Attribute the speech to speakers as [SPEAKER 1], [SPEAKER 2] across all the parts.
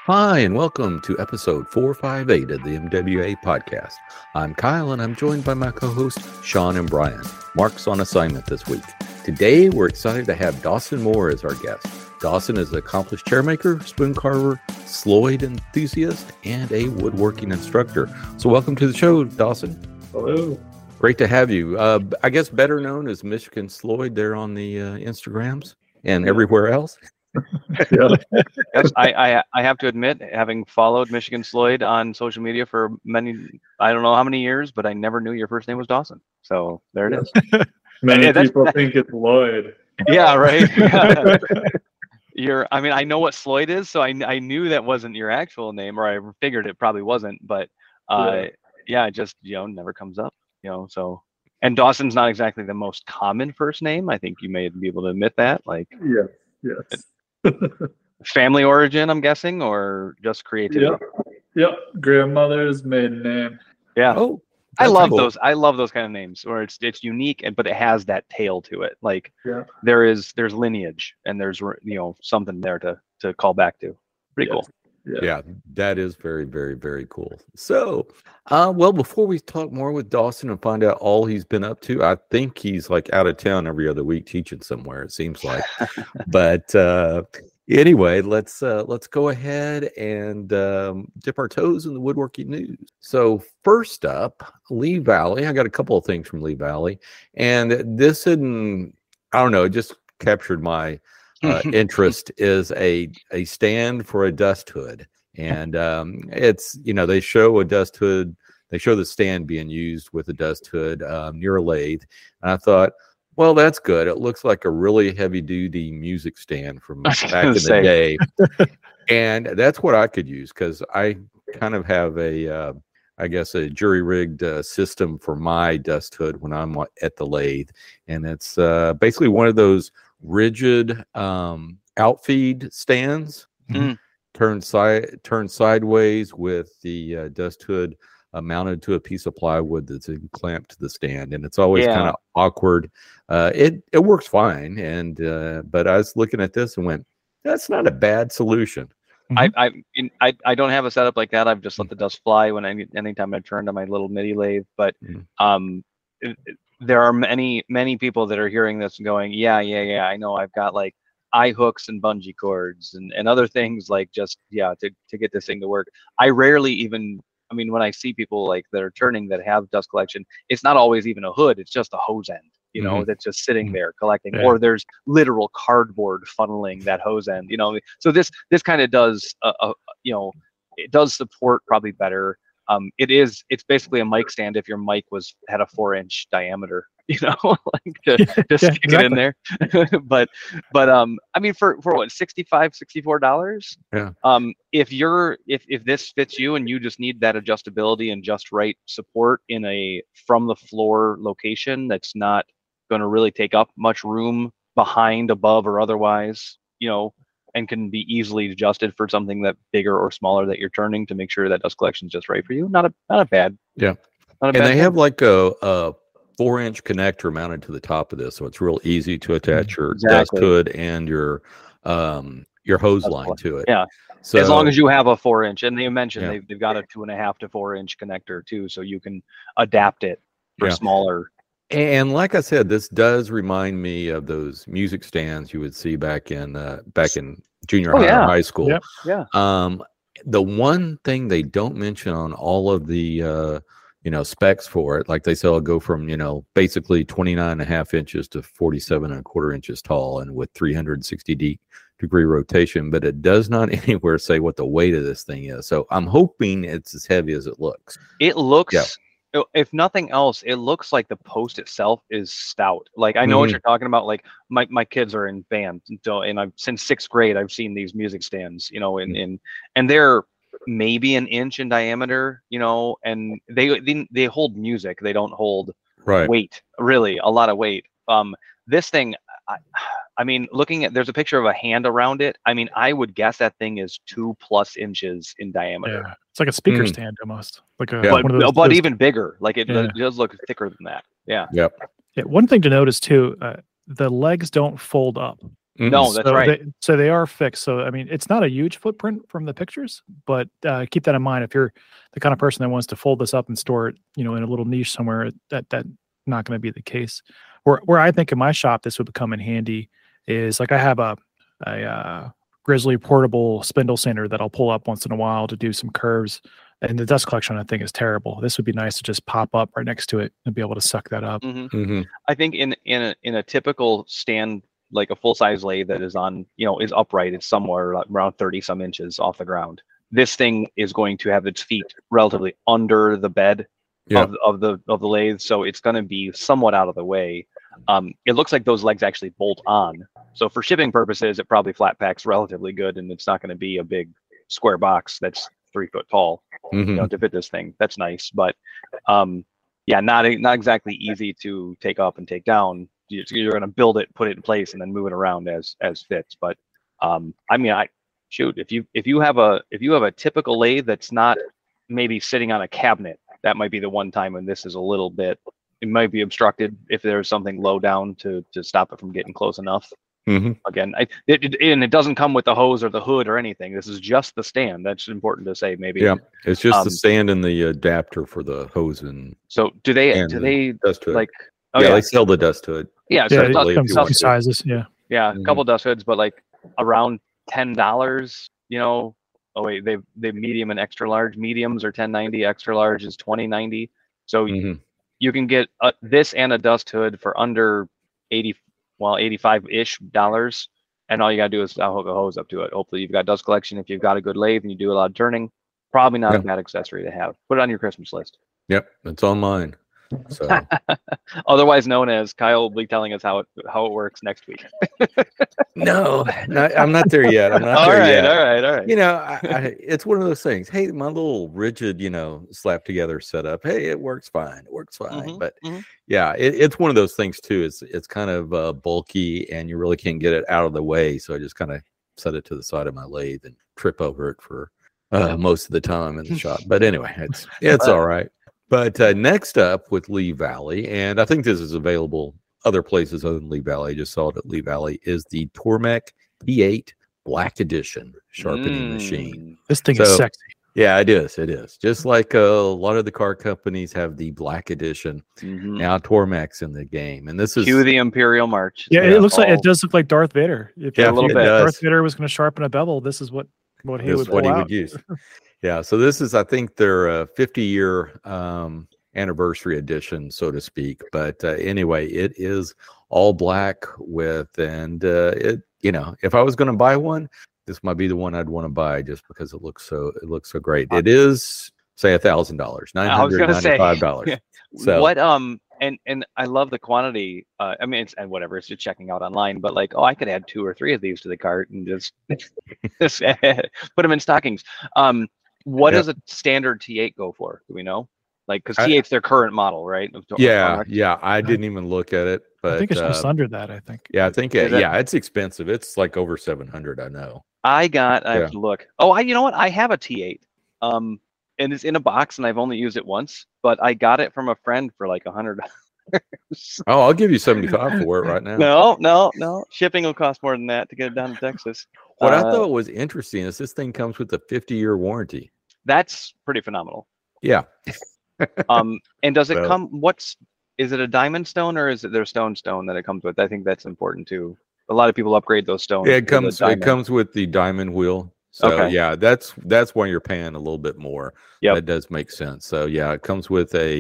[SPEAKER 1] Hi, and welcome to episode 458 of the MWA podcast. I'm Kyle, and I'm joined by my co-hosts, Sean and Brian. Mark's on assignment this week. Today, we're excited to have Dawson Moore as our guest. Dawson is an accomplished chairmaker, spoon carver, Sloyd enthusiast, and a woodworking instructor. So welcome to the show, Dawson.
[SPEAKER 2] Hello.
[SPEAKER 1] Great to have you. I guess better known as Michigan Sloyd there on the Instagrams and everywhere else.
[SPEAKER 2] Yeah.
[SPEAKER 3] Yes, I have to admit, having followed Michigan Sloyd on social media for I don't know how many years, but I never knew your first name was Dawson. So there it is.
[SPEAKER 2] Many people think it's Lloyd.
[SPEAKER 3] Yeah, right. I know what Sloyd is, so I knew that wasn't your actual name, or I figured it probably wasn't, but it just never comes up, so. And Dawson's not exactly the most common first name. I think you may be able to admit that.
[SPEAKER 2] Yes.
[SPEAKER 3] Family origin, I'm guessing, or just creativity?
[SPEAKER 2] Yep. Grandmother's maiden name.
[SPEAKER 3] Yeah.
[SPEAKER 1] Oh,
[SPEAKER 3] I love
[SPEAKER 1] cool.
[SPEAKER 3] those. I love those kind of names where it's unique, but it has that tail to it. Like there's lineage and there's something there to call back to. Pretty cool.
[SPEAKER 1] Yeah, that is very, very, very cool. So, before we talk more with Dawson and find out all he's been up to, I think he's like out of town every other week teaching somewhere, it seems like. But anyway, let's go ahead and dip our toes in the woodworking news. So first up, Lee Valley. I got a couple of things from Lee Valley, and this it just captured my interest. Is a stand for a dust hood, and it's they show a dust hood. They show the stand being used with a dust hood near a lathe, and I thought, well, that's good. It looks like a really heavy duty music stand from back in the day, and that's what I could use because I kind of have a jury rigged system for my dust hood when I'm at the lathe, and it's basically one of those rigid outfeed stands, turned sideways with the dust hood mounted to a piece of plywood that's clamped to the stand, and it's always kind of awkward. It works fine, and but I was looking at this and went, that's not a bad solution.
[SPEAKER 3] I don't have a setup like that. I've just let the dust fly anytime I turn to my little MIDI lathe, but there are many people that are hearing this and going, yeah, I know I've got like eye hooks and bungee cords and other things like to get this thing to work. I rarely even, when I see people like that are turning that have dust collection, it's not always even a hood. It's just a hose end, that's just sitting there collecting, or there's literal cardboard funneling that hose end, so this kind of does, it does support probably better. It's basically a mic stand if your mic had a 4-inch diameter, like to stick it in there. but for what, $64?
[SPEAKER 1] Yeah.
[SPEAKER 3] If this fits you and you just need that adjustability and just right support in a from the floor location that's not going to really take up much room behind, above, or otherwise, and can be easily adjusted for something that bigger or smaller that you're turning to make sure that dust collection is just right for you. Not a bad.
[SPEAKER 1] Yeah. And they have like a 4-inch connector mounted to the top of this, so it's real easy to attach your dust hood and your hose line to it.
[SPEAKER 3] Yeah. So as long as you have a 4-inch, and they mentioned they've got a 2.5 to 4-inch connector too, so you can adapt it for smaller.
[SPEAKER 1] And like I said, this does remind me of those music stands you would see back in junior high or high school.
[SPEAKER 3] Yeah.
[SPEAKER 1] The one thing they don't mention on all of the specs for it, like they say, it'll go from basically 29.5 inches to 47.25 inches tall, and with 360-degree rotation, but it does not anywhere say what the weight of this thing is. So I'm hoping it's as heavy as it looks.
[SPEAKER 3] It looks. Yeah. If nothing else, it looks like the post itself is stout. Like I know what you're talking about. Like my kids are in band, and I've since 6th grade I've seen these music stands, and they're maybe an inch in diameter, and they hold music. They don't hold weight, really, a lot of weight. This thing, looking at, there's a picture of a hand around it. I would guess that thing is 2+ inches in diameter.
[SPEAKER 4] Yeah. It's like a speaker stand almost, like
[SPEAKER 3] but even bigger. Like it does look thicker than that. Yeah.
[SPEAKER 1] Yep.
[SPEAKER 4] Yeah. One thing to notice too, the legs don't fold up.
[SPEAKER 3] No, that's right.
[SPEAKER 4] So they are fixed. So I mean, it's not a huge footprint from the pictures, but keep that in mind. If you're the kind of person that wants to fold this up and store it, in a little niche somewhere, that not going to be the case. Where I think in my shop this would come in handy is like I have a Grizzly portable spindle sander that I'll pull up once in a while to do some curves. And the dust collection, I think, is terrible. This would be nice to just pop up right next to it and be able to suck that up.
[SPEAKER 3] I think in a typical stand, like a full size lathe that is on, is upright, it's somewhere around 30 some inches off the ground. This thing is going to have its feet relatively under the bed of the lathe, so it's going to be somewhat out of the way. It looks like those legs actually bolt on. So for shipping purposes, it probably flat packs relatively good, and it's not going to be a big square box that's 3 foot tall, to fit this thing. That's nice, but not exactly easy to take up and take down. You're going to build it, put it in place, and then move it around as fits. But if you have a typical lathe that's not maybe sitting on a cabinet, that might be the one time when this is a little bit. It might be obstructed if there's something low down to stop it from getting close enough. Again, it doesn't come with the hose or the hood or anything. This is just the stand. That's important to say. Maybe. Yeah,
[SPEAKER 1] it's just the stand and the adapter for the hose and.
[SPEAKER 3] So do they
[SPEAKER 1] dust hood.
[SPEAKER 3] like?
[SPEAKER 1] Oh yeah, they sell the dust hood.
[SPEAKER 3] Yeah,
[SPEAKER 4] so it comes in sizes. Yeah,
[SPEAKER 3] a couple dust hoods, but like around $10. Oh wait, they medium and extra large. Mediums are $10.90. Extra large is $20.90. So you can get this and a dust hood for under $85-ish, and all you gotta do is hook a hose up to it. Hopefully you've got dust collection. If you've got a good lathe and you do a lot of turning, probably not a bad accessory to have. Put it on your Christmas list.
[SPEAKER 1] Yep, it's on mine. So
[SPEAKER 3] otherwise known as Kyle will be telling us how it works next week.
[SPEAKER 1] No, I'm not there yet. I'm not
[SPEAKER 3] all
[SPEAKER 1] there
[SPEAKER 3] right,
[SPEAKER 1] yet.
[SPEAKER 3] All right.
[SPEAKER 1] It's one of those things. Hey, my little rigid, slap together setup. Hey, it works fine. But yeah, it's one of those things too. It's kind of bulky, and you really can't get it out of the way. So I just kind of set it to the side of my lathe and trip over it for most of the time in the shop. But anyway, it's all right. But next up with Lee Valley, and I think this is available other places other than Lee Valley, I just saw it at Lee Valley, is the Tormek P8 Black Edition sharpening machine.
[SPEAKER 4] This thing is sexy.
[SPEAKER 1] Yeah, it is. It is. Just like a lot of the car companies have the Black Edition. Now Tormek's in the game. And this is...
[SPEAKER 3] Cue the Imperial March.
[SPEAKER 4] Yeah, it does look like Darth Vader.
[SPEAKER 3] A little bit.
[SPEAKER 4] Darth Vader was going to sharpen a bevel, this is what he would use.
[SPEAKER 1] Yeah, so this is, I think, their 50-year anniversary edition, so to speak. But anyway, it is all black if I was going to buy one, this might be the one I'd want to buy just because it looks so great. It is, say, $1,000, $995.
[SPEAKER 3] Yeah.
[SPEAKER 1] So
[SPEAKER 3] what and I love the quantity. It's just checking out online. But like, I could add 2 or 3 of these to the cart and just put them in stockings. What does a standard T8 go for? Do we know? Like, because T8's their current model, right?
[SPEAKER 1] Yeah. I didn't even look at it, but
[SPEAKER 4] I think it's just under that. I think.
[SPEAKER 1] Yeah, I think it's expensive. It's like over $700. I know.
[SPEAKER 3] I have to look. Oh, you know what? I have a T8. And it's in a box, and I've only used it once. But I got it from a friend for like $100.
[SPEAKER 1] Oh, I'll give you $75 for it right now.
[SPEAKER 3] No. Shipping will cost more than that to get it down to Texas.
[SPEAKER 1] What I thought was interesting is this thing comes with a 50-year warranty.
[SPEAKER 3] That's pretty phenomenal.
[SPEAKER 1] Yeah.
[SPEAKER 3] And does it come? Is it a diamond stone or is it their stone that it comes with? I think that's important too. A lot of people upgrade those stones.
[SPEAKER 1] Yeah, it comes with the diamond wheel. So yeah, that's why you're paying a little bit more. Yeah, that does make sense. So yeah, it comes with a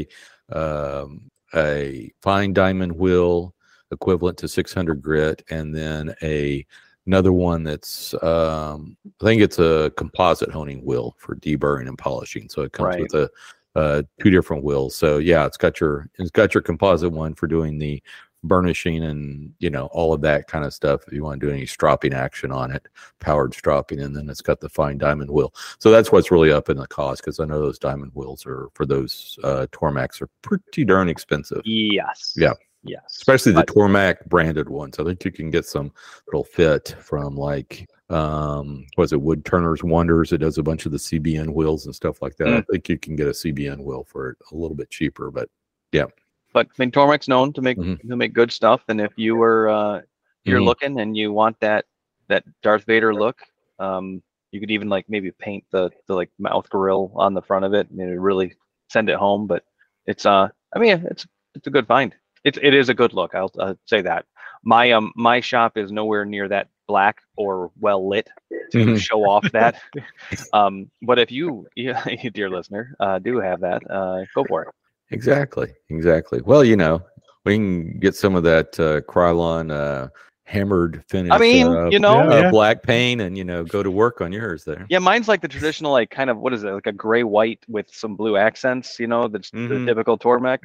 [SPEAKER 1] fine diamond wheel equivalent to 600 grit, and then another one that's I think it's a composite honing wheel for deburring and polishing. So it comes with two different wheels. So yeah, it's got your composite one for doing the burnishing and all of that kind of stuff if you want to do any stropping action on it, powered stropping, and then it's got the fine diamond wheel. So that's what's really up in the cost, because I know those diamond wheels are for those Tormeks are pretty darn expensive.
[SPEAKER 3] Yes.
[SPEAKER 1] Yeah. Yes. Especially the Tormek branded ones. I think you can get some that'll fit from like was it Wood Turner's Wonders? It does a bunch of the CBN wheels and stuff like that. I think you can get a CBN wheel for it a little bit cheaper, but yeah.
[SPEAKER 3] But Tormek's known to make good stuff, and if you were you're
[SPEAKER 1] Mhm.
[SPEAKER 3] looking and you want that Darth Vader look, you could even like maybe paint the like mouth grill on the front of it and it really send it home. But it's I mean it's a good find. It is a good look. I'll say that. My shop is nowhere near that black or well lit to
[SPEAKER 1] Mhm.
[SPEAKER 3] show off that. But if you dear listener, do have that, go for it.
[SPEAKER 1] Exactly. Well, we can get some of that Krylon hammered finish.
[SPEAKER 3] I mean,
[SPEAKER 4] Yeah.
[SPEAKER 1] black paint, and go to work on yours there.
[SPEAKER 3] yeah, mine's like the traditional, like kind of what is it, like a gray white with some blue accents. That's the
[SPEAKER 1] Mhm.
[SPEAKER 3] typical Tormach.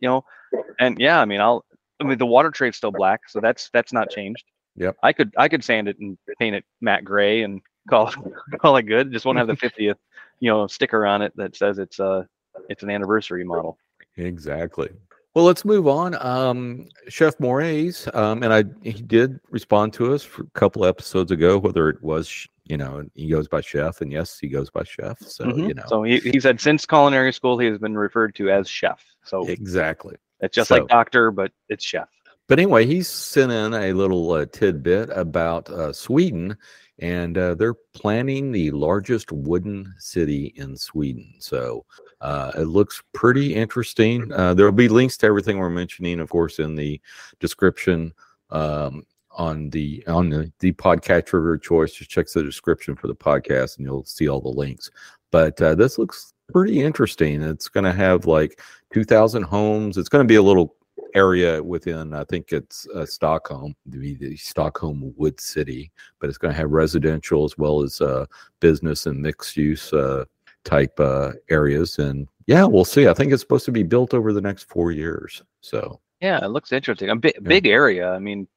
[SPEAKER 3] And yeah, I mean, the water trade's still black, so that's not changed.
[SPEAKER 1] Yep.
[SPEAKER 3] I could sand it and paint it matte gray and call it good. Just won't have the 50th, sticker on it that says it's an anniversary model.
[SPEAKER 1] Exactly. Well, let's move on. Chef Moraes, and he did respond to us for a couple episodes ago, whether it was, he goes by Chef, and yes, he goes by Chef. So,
[SPEAKER 3] Mhm. So he said since culinary school, he has been referred to as Chef. So
[SPEAKER 1] exactly.
[SPEAKER 3] it's just like doctor, but it's Chef.
[SPEAKER 1] But anyway, he sent in a little tidbit about Sweden, and they're planning the largest wooden city in Sweden. So it looks pretty interesting. There will be links to everything we're mentioning, of course, in the description on the podcatcher of your choice. Just check the description for the podcast, and you'll see all the links. But this looks pretty interesting. It's going to have like 2,000 homes. It's going to be a little area within, I think it's Stockholm, the Stockholm Wood City, but it's going to have residential as well as business and mixed use type areas. And yeah, we'll see. I think it's supposed to be built over the next 4 years. So
[SPEAKER 3] yeah, it looks interesting. A big area. I mean,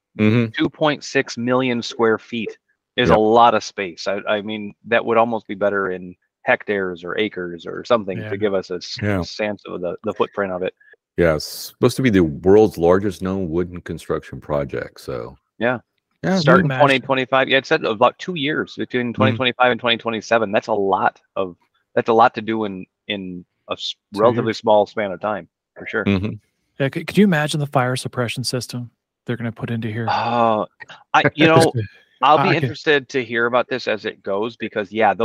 [SPEAKER 3] 2.6 million square feet is a lot of space. I mean, that would almost be better in hectares or acres or something to give us a sense of the footprint of it.
[SPEAKER 1] Yeah, it's supposed to be the world's largest known wooden construction project. So
[SPEAKER 3] yeah, start in 2025. Yeah, it said about 2 years between 2025 and 2027. That's a lot to do in a relatively small span of time, for sure.
[SPEAKER 1] Mm-hmm.
[SPEAKER 4] Yeah, could you imagine the fire suppression system they're going to put into here?
[SPEAKER 3] I'll be interested to hear about this as it goes, because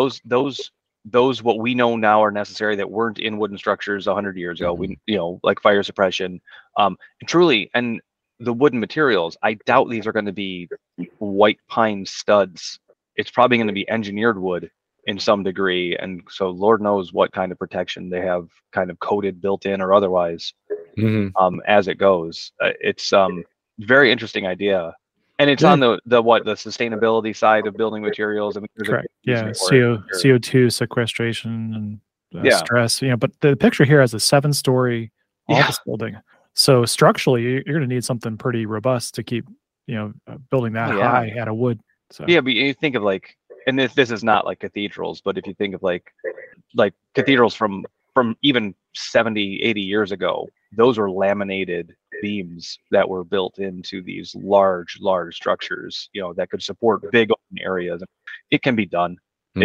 [SPEAKER 3] those what we know now are necessary that weren't in wooden structures 100 years ago. We like fire suppression, truly, and the wooden materials. I doubt these are going to be white pine studs. It's probably going to be engineered wood in some degree, and so Lord knows what kind of protection they have kind of coated, built in, or otherwise. As it goes, it's very interesting idea. And it's on the sustainability side of building materials. I mean,
[SPEAKER 4] correct. Yeah, CO2 sequestration and stress. But the picture here has a 7-story office building. So structurally, you're going to need something pretty robust to keep building that high out of wood. So
[SPEAKER 3] yeah, but you think of like, and this is not like cathedrals, but if you think of like cathedrals from even 70, 80 years ago, those were laminated beams that were built into these large structures, that could support big open areas. It can be done.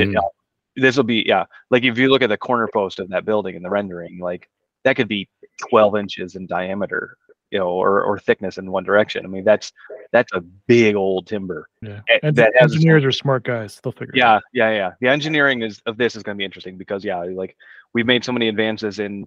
[SPEAKER 3] This will be, like if you look at the corner post of that building in the rendering, like that could be 12 inches in diameter, or thickness in one direction. I mean, that's a big old timber.
[SPEAKER 4] Yeah, and the engineers are smart guys. They'll figure it out.
[SPEAKER 3] Yeah. The engineering of this is going to be interesting because like we've made so many advances in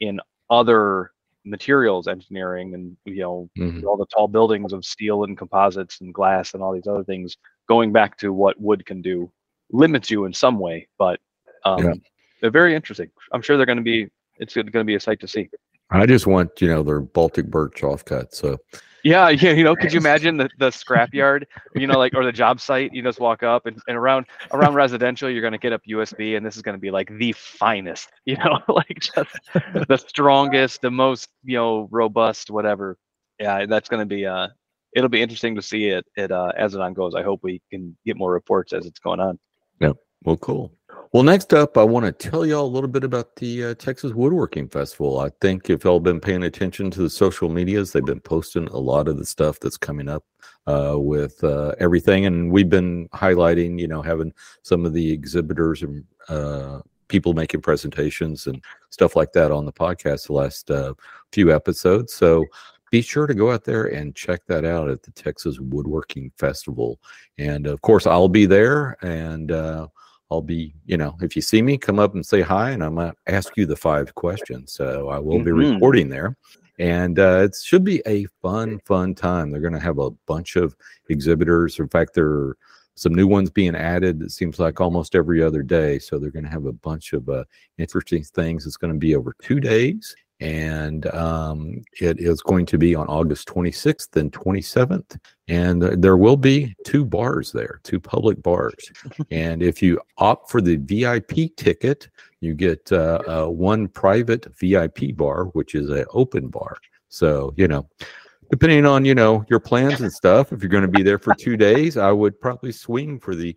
[SPEAKER 3] other materials engineering, and all the tall buildings of steel and composites and glass and all these other things. Going back to what wood can do limits you in some way, but they're very interesting. I'm sure it's going to be a sight to see.
[SPEAKER 1] I just want their Baltic birch offcut. So
[SPEAKER 3] yeah, could you imagine the scrapyard, or the job site? You just walk up and around residential, you're going to get up USB, and this is going to be like the finest, like just the strongest, the most, robust, whatever. Yeah, that's going to be, it'll be interesting to see it as it on goes. I hope we can get more reports as it's going on.
[SPEAKER 1] Yep. Well, cool. Well, next up, I want to tell y'all a little bit about the Texas Woodworking Festival. I think if y'all been paying attention to the social medias, they've been posting a lot of the stuff that's coming up with everything. And we've been highlighting, having some of the exhibitors and people making presentations and stuff like that on the podcast the last few episodes. So be sure to go out there and check that out at the Texas Woodworking Festival. And of course, I'll be there, and I'll be, if you see me, come up and say hi, and I might ask you the 5 questions. So I will be reporting there. And it should be a fun time. They're going to have a bunch of exhibitors. In fact, there are some new ones being added. It seems like almost every other day. So they're going to have a bunch of interesting things. It's going to be over 2 days. And it is going to be on August 26th and 27th. And there will be 2 bars there, 2 public bars. And if you opt for the VIP ticket, you get 1 private VIP bar, which is an open bar. So, depending on, your plans and stuff, if you're going to be there for 2 days, I would probably swing for the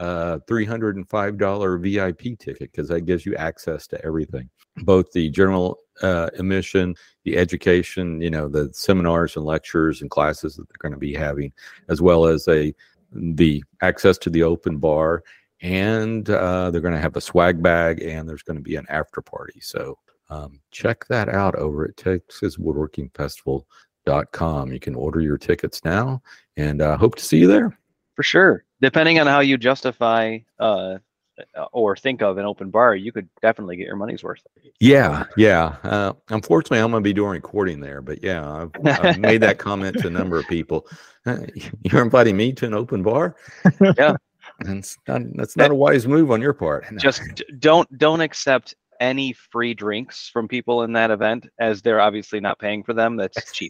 [SPEAKER 1] $305 VIP ticket, because that gives you access to everything, both the general admission, the education, the seminars and lectures and classes that they're going to be having, as well as the access to the open bar. And they're going to have a swag bag, and there's going to be an after party. So check that out over at TexasWoodworkingFestival.com. You can order your tickets now, and hope to see you there.
[SPEAKER 3] For sure. Depending on how you justify or think of an open bar, you could definitely get your money's worth.
[SPEAKER 1] Yeah. Unfortunately, I'm going to be doing recording there, but yeah, I've made that comment to a number of people. You're inviting me to an open bar?
[SPEAKER 3] Yeah.
[SPEAKER 1] And that's not a wise move on your part.
[SPEAKER 3] Just don't accept any free drinks from people in that event, as they're obviously not paying for them. That's cheap.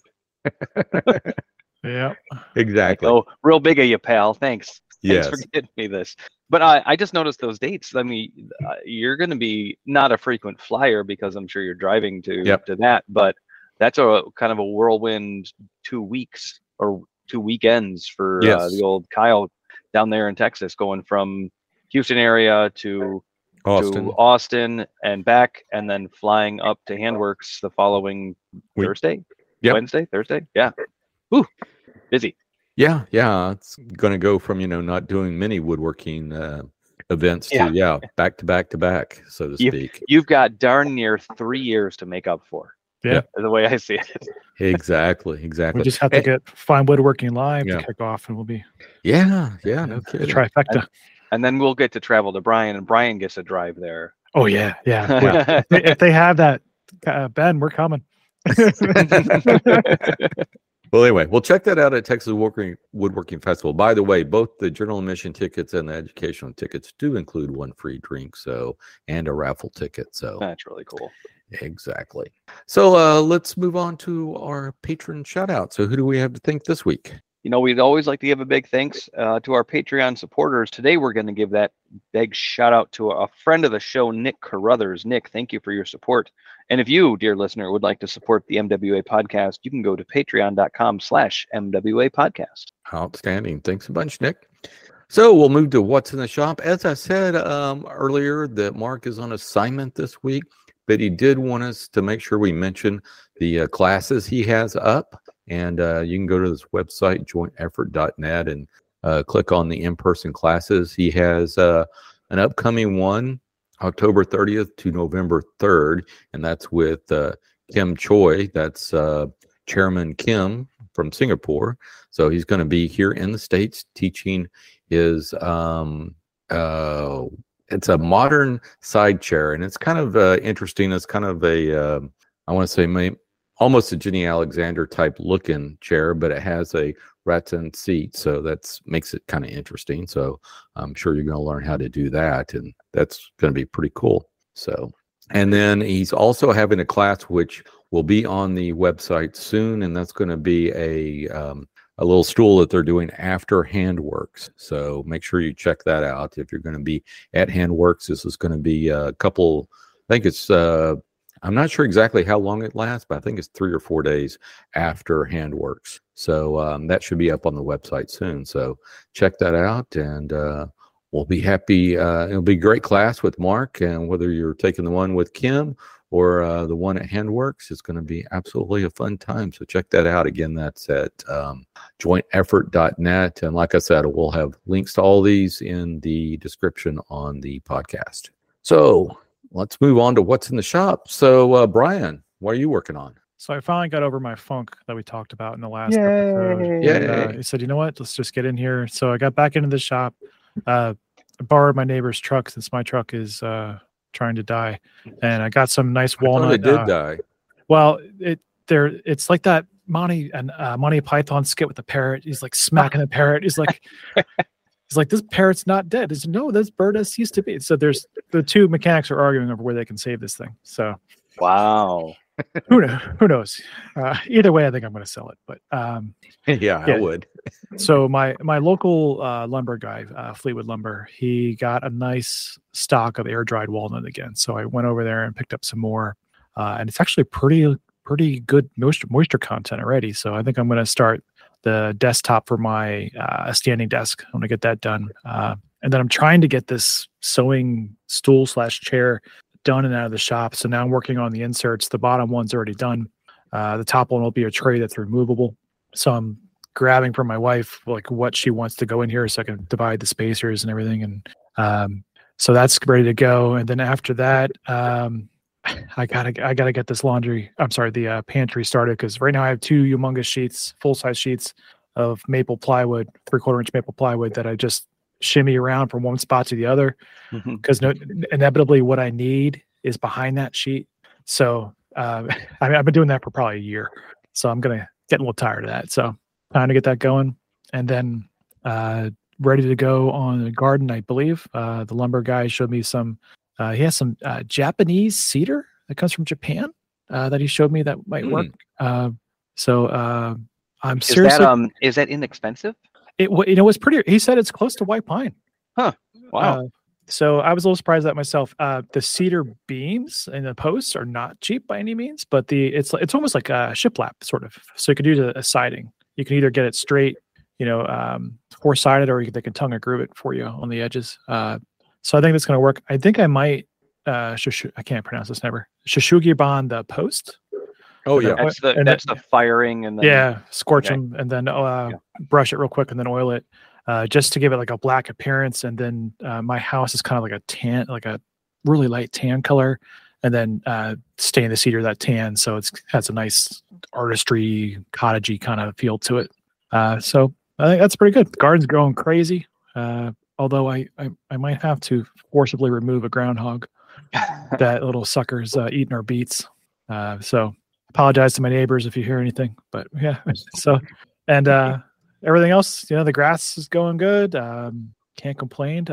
[SPEAKER 4] Yeah,
[SPEAKER 1] exactly.
[SPEAKER 3] Oh, real big of you, pal. Thanks.
[SPEAKER 1] Yes.
[SPEAKER 3] Thanks for getting me this. But I just noticed those dates. I mean, you're going to be not a frequent flyer, because I'm sure you're driving to that. But that's a kind of a whirlwind 2 weeks or 2 weekends for the old Kyle down there in Texas, going from Houston area to Austin and back, and then flying up to Handworks the following Thursday, Wednesday, Thursday. Yeah. Whew. Busy.
[SPEAKER 1] Yeah. It's going to go from, not doing many woodworking events to, back to back, so to speak.
[SPEAKER 3] You've got darn near 3 years to make up for.
[SPEAKER 4] Yeah.
[SPEAKER 3] The way I see it.
[SPEAKER 1] Exactly.
[SPEAKER 4] We just have to get Fine Woodworking Live to kick off, and we'll be
[SPEAKER 1] no kidding.
[SPEAKER 4] Trifecta.
[SPEAKER 3] And then we'll get to travel to Brian, and Brian gets to drive there.
[SPEAKER 4] Oh yeah. If they have that, Ben, we're coming.
[SPEAKER 1] Well, anyway, we'll check that out at Texas Woodworking Festival. By the way, both the general admission tickets and the educational tickets do include 1 free drink, and a raffle ticket. So
[SPEAKER 3] that's really cool.
[SPEAKER 1] Exactly. So let's move on to our patron shout out. So who do we have to thank this week?
[SPEAKER 3] We'd always like to give a big thanks to our Patreon supporters. Today, we're going to give that big shout out to a friend of the show, Nick Carruthers. Nick, thank you for your support. And if you, dear listener, would like to support the MWA podcast, you can go to patreon.com/MWA podcast.
[SPEAKER 1] Outstanding. Thanks a bunch, Nick. So we'll move to what's in the shop. As I said earlier, that Mark is on assignment this week, but he did want us to make sure we mention the classes he has up. And you can go to this website, jointeffort.net, and click on the in-person classes. He has an upcoming one, October 30th to November 3rd, and that's with Kim Choi. That's Chairman Kim from Singapore. So he's going to be here in the States teaching his, it's a modern side chair, and it's kind of interesting. It's kind of a, I want to say almost a Jenny Alexander type looking chair, but it has a rattan seat, so that makes it kind of interesting. So I'm sure you're going to learn how to do that, and that's going to be pretty cool. So, and then he's also having a class which will be on the website soon, and that's going to be a little stool that they're doing after Handworks. So make sure you check that out if you're going to be at Handworks. This is going to be a couple, I think it's I'm not sure exactly how long it lasts, but I think it's 3 or 4 days after Handworks. So that should be up on the website soon. So check that out, and we'll be happy. It'll be a great class with Mark, and whether you're taking the one with Kim or the one at Handworks, it's going to be absolutely a fun time. So check that out. Again, that's at jointeffort.net. And like I said, we'll have links to all these in the description on the podcast. So let's move on to what's in the shop. So, Brian, what are you working on?
[SPEAKER 4] So I finally got over my funk that we talked about in the last episode.
[SPEAKER 1] Yay.
[SPEAKER 4] He said, "You know what? Let's just get in here." So I got back into the shop. I borrowed my neighbor's truck since my truck is trying to die, and I got some nice walnut.
[SPEAKER 1] It did die.
[SPEAKER 4] Well, it's like that Monty Python skit with the parrot. He's like smacking the parrot. He's like, this parrot's not dead. He's no, this bird as used to be. So there's the two mechanics are arguing over where they can save this thing. So
[SPEAKER 3] Wow.
[SPEAKER 4] who knows? Either way, I think I'm going to sell it. But
[SPEAKER 1] Yeah, I would.
[SPEAKER 4] so my local lumber guy, Fleetwood Lumber, he got a nice stock of air dried walnut again. So I went over there and picked up some more, and it's actually pretty good moisture content already. So I think I'm going to start the desktop for my standing desk. I'm going to get that done, and then I'm trying to get this sewing stool / chair done and out of the shop. So now I'm working on the inserts. The bottom one's already done. The top one will be a tray that's removable. So I'm grabbing from my wife like what she wants to go in here so I can divide the spacers and everything. And so that's ready to go. And then after that, I gotta get this the pantry started, because right now I have 2 humongous sheets, full-size sheets of maple plywood, 3/4 inch maple plywood that I just shimmy around from one spot to the other, because inevitably what I need is behind that sheet. So I've been doing that for probably a year, so I'm gonna get a little tired of that. So time to get that going, and then ready to go on the garden. I believe the lumber guy showed me some. He has some Japanese cedar that comes from Japan that he showed me that might work. So I'm seriously.
[SPEAKER 3] Is that inexpensive?
[SPEAKER 4] It was pretty. He said it's close to white pine.
[SPEAKER 3] Huh. Wow.
[SPEAKER 4] So I was a little surprised at myself. The cedar beams and the posts are not cheap by any means, but it's almost like a shiplap sort of. So you could use a siding. You can either get it straight, 4-sided, or they can tongue and groove it for you on the edges. So I think that's going to work. I think I might. I can't pronounce this. Never. Shushugiban the post.
[SPEAKER 1] Oh yeah,
[SPEAKER 3] that's the firing, and then,
[SPEAKER 4] scorch them and then brush it real quick and then oil it, just to give it like a black appearance. And then my house is kind of like a tan, like a really light tan color, and then stain the cedar that tan, so it has a nice artistry, cottagey kind of feel to it. So I think that's pretty good. The garden's growing crazy. Although I might have to forcibly remove a groundhog. That little sucker's eating our beets. So apologize to my neighbors if you hear anything, but yeah. So, and everything else, the grass is going good. Can't complain.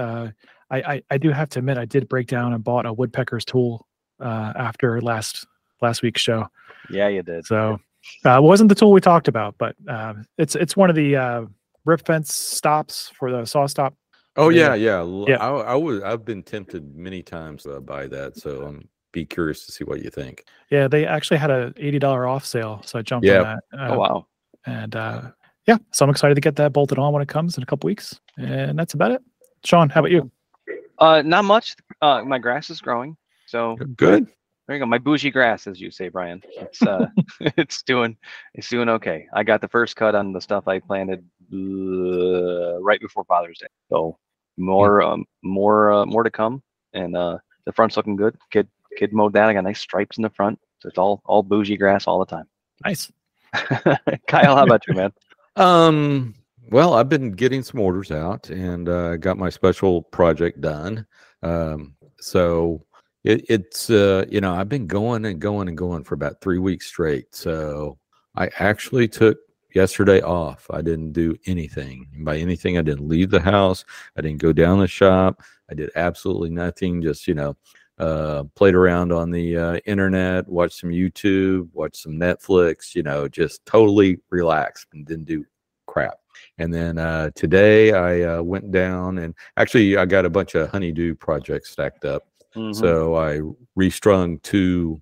[SPEAKER 4] I do have to admit, I did break down and bought a woodpecker's tool after last week's show.
[SPEAKER 3] Yeah, you did.
[SPEAKER 4] So it wasn't the tool we talked about, but it's one of the rip fence stops for the saw stop.
[SPEAKER 1] Oh yeah. I've been tempted many times to buy that, so I'm be curious to see what you think.
[SPEAKER 4] Yeah, they actually had a $80 off sale, so I jumped on that.
[SPEAKER 3] Oh wow!
[SPEAKER 4] And so I'm excited to get that bolted on when it comes in a couple weeks, and that's about it. Sean, how about you?
[SPEAKER 3] Not much. My grass is growing, so
[SPEAKER 1] good.
[SPEAKER 3] There you go. My bougie grass, as you say, Brian. It's it's doing okay. I got the first cut on the stuff I planted right before Father's Day, so more to come, and the front's looking good. Kid mowed that. I got nice stripes in the front, so it's all bougie grass all the time.
[SPEAKER 4] Nice.
[SPEAKER 3] Kyle, how about you, man?
[SPEAKER 1] Well, I've been getting some orders out, and got my special project done. So it's I've been going for about 3 weeks straight. So I actually took yesterday off. I didn't do anything. And by anything, I didn't leave the house. I didn't go down the shop. I did absolutely nothing. Just played around on the internet, watched some YouTube, watched some Netflix. Just totally relaxed and didn't do crap. And then today I went down, and actually I got a bunch of honeydew projects stacked up. Mm-hmm. So I restrung 2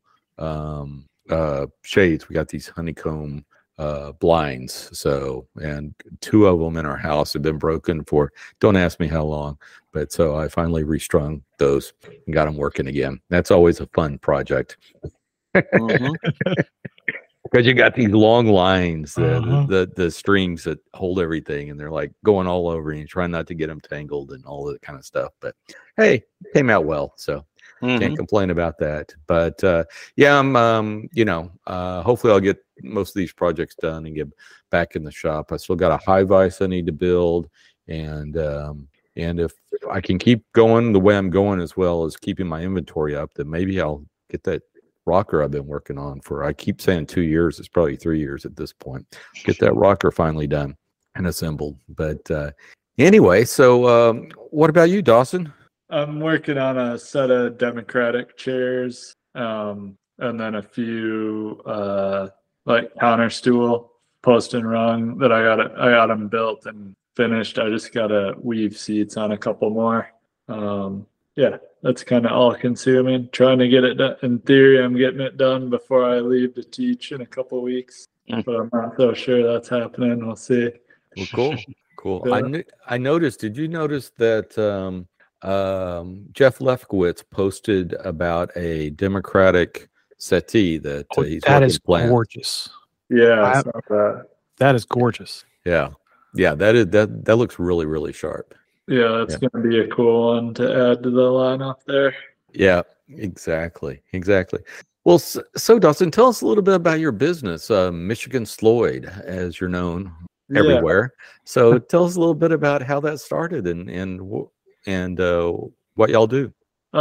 [SPEAKER 1] shades. We got these honeycomb blinds. So, and 2 of them in our house have been broken for, don't ask me how long, but so I finally restrung those and got them working again. That's always a fun project. Mm-hmm. Because you got these long lines, the strings that hold everything, and they're like going all over, and you try not to get them tangled and all that kind of stuff. But hey, it came out well. So Can't complain about that. But yeah, I'm hopefully I'll get most of these projects done and get back in the shop. I still got a high vice I need to build, and if I can keep going the way I'm going, as well as keeping my inventory up, then maybe I'll get that rocker I've been working on for, I keep saying 2 years, it's probably 3 years at this point. Get that rocker finally done and assembled. But anyway, so what about you, Dawson?
[SPEAKER 2] I'm working on a set of Democratic chairs, and then a few like counter stool post and rung that I got them built and finished. I just gotta weave seats on a couple more. Yeah, that's kind of all consuming. Trying to get it done. In theory, I'm getting it done before I leave to teach in a couple weeks, but I'm not so sure that's happening. We'll see.
[SPEAKER 1] Well, cool.
[SPEAKER 2] Yeah.
[SPEAKER 1] I noticed. Did you notice that Jeff Lefkowitz posted about a Democratic settee that he's
[SPEAKER 4] that is
[SPEAKER 1] planned?
[SPEAKER 2] Gorgeous. Yeah, I saw that.
[SPEAKER 4] That is gorgeous.
[SPEAKER 1] Yeah, that looks really, really sharp.
[SPEAKER 2] Yeah, that's going to be a cool one to add to the lineup there.
[SPEAKER 1] Yeah, exactly. Well, so Dawson, tell us a little bit about your business, Michigan Sloyd, as you're known everywhere. So tell us a little bit about how that started and what y'all do.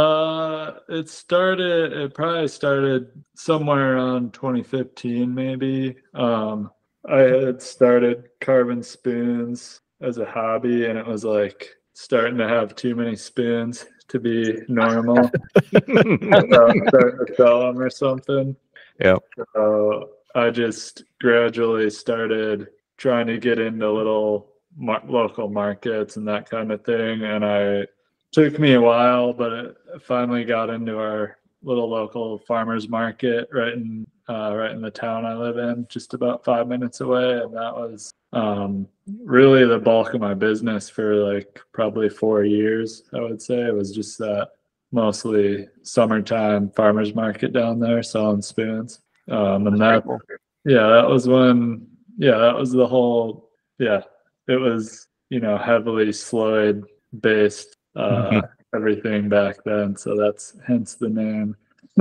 [SPEAKER 2] It probably started somewhere around 2015, maybe. I had started carving spoons as a hobby, and it was like starting to have too many spoons to be normal. Starting to sell them or something.
[SPEAKER 1] Yeah.
[SPEAKER 2] So I just gradually started trying to get into little local markets and that kind of thing, and it took me a while, but it finally got into our little local farmers market right in the town I live in, just about 5 minutes away, and that was really the bulk of my business for like probably 4 years. I would say it was just that mostly summertime farmers market down there selling spoons, and that was when that was the whole it was heavily Sloyd based everything back then, so that's hence the name.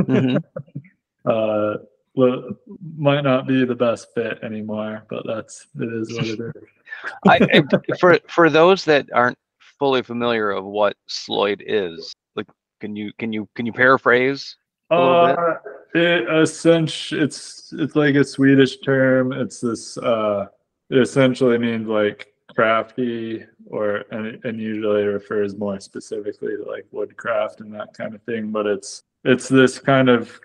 [SPEAKER 2] Might not be the best fit anymore, but it is what it is.
[SPEAKER 3] For those that aren't fully familiar of what Sloyd is, like, can you paraphrase a little bit?
[SPEAKER 2] It's like a Swedish term. It's this. It essentially means like crafty, and usually refers more specifically to like woodcraft and that kind of thing. But it's this kind of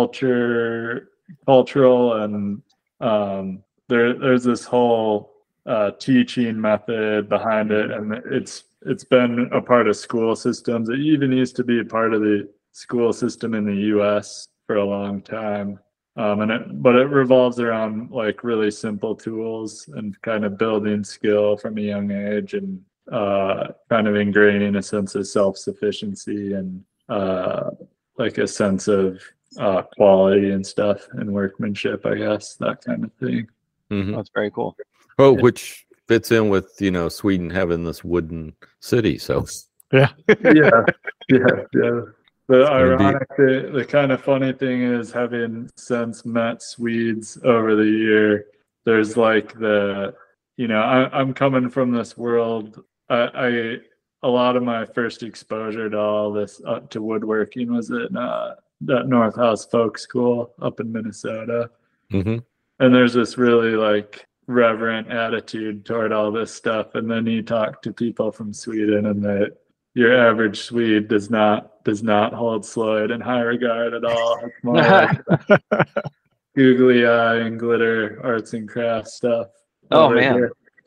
[SPEAKER 2] cultural, and there's this whole teaching method behind it, and it's been a part of school systems. It even used to be a part of the school system in the U.S. for a long time, but it revolves around like really simple tools and kind of building skill from a young age, and kind of ingraining a sense of self-sufficiency and like a sense of quality and stuff and workmanship, I guess, that kind of thing.
[SPEAKER 1] Mm-hmm.
[SPEAKER 3] That's very cool.
[SPEAKER 1] Oh, which fits in with Sweden having this wooden city. So
[SPEAKER 2] yeah. The kind of funny thing is, having since met Swedes over the year, there's like I'm coming from this world. A lot of my first exposure to all this to woodworking was at that North House Folk School up in Minnesota.
[SPEAKER 1] Mm-hmm.
[SPEAKER 2] And there's this really like reverent attitude toward all this stuff, and then you talk to people from Sweden, and your average Swede does not hold Sloyd in high regard at all. It's more like googly eye and glitter arts and crafts stuff.
[SPEAKER 3] Oh man,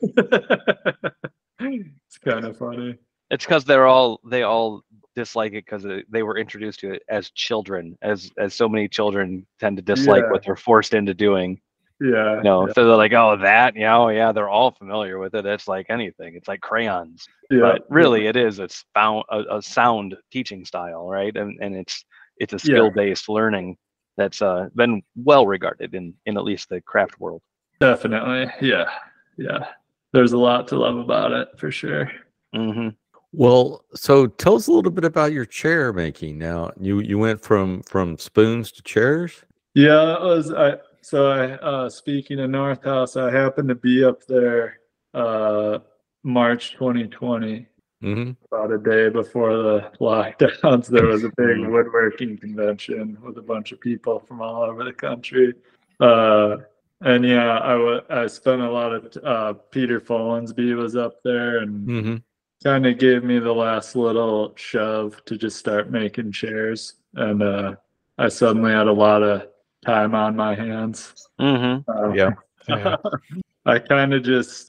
[SPEAKER 2] it's kind of funny.
[SPEAKER 3] It's because they all dislike it because they were introduced to it as children, as so many children tend to dislike what they're forced into doing.
[SPEAKER 2] Yeah.
[SPEAKER 3] So they're like, oh, that, they're all familiar with it. It's like anything. It's like crayons. Yeah. But really, it's found a sound teaching style, right? And it's a skill-based learning that's been well regarded in at least the craft world.
[SPEAKER 2] Definitely, yeah. There's a lot to love about it for sure.
[SPEAKER 3] Mm-hmm.
[SPEAKER 1] Well, so tell us a little bit about your chair making. Now, you went from spoons to chairs.
[SPEAKER 2] Yeah, that was I speaking of North House, I happened to be up there March 2020,
[SPEAKER 1] Mm-hmm.
[SPEAKER 2] about a day before the lockdowns. There was a big woodworking convention with a bunch of people from all over the country. And yeah, I spent a lot of Peter Follinsby was up there and
[SPEAKER 1] Mm-hmm.
[SPEAKER 2] kind of gave me the last little shove to just start making chairs. And I suddenly had a lot of time on my hands.
[SPEAKER 3] Mm-hmm.
[SPEAKER 1] Yeah.
[SPEAKER 4] Yeah.
[SPEAKER 2] I kind of just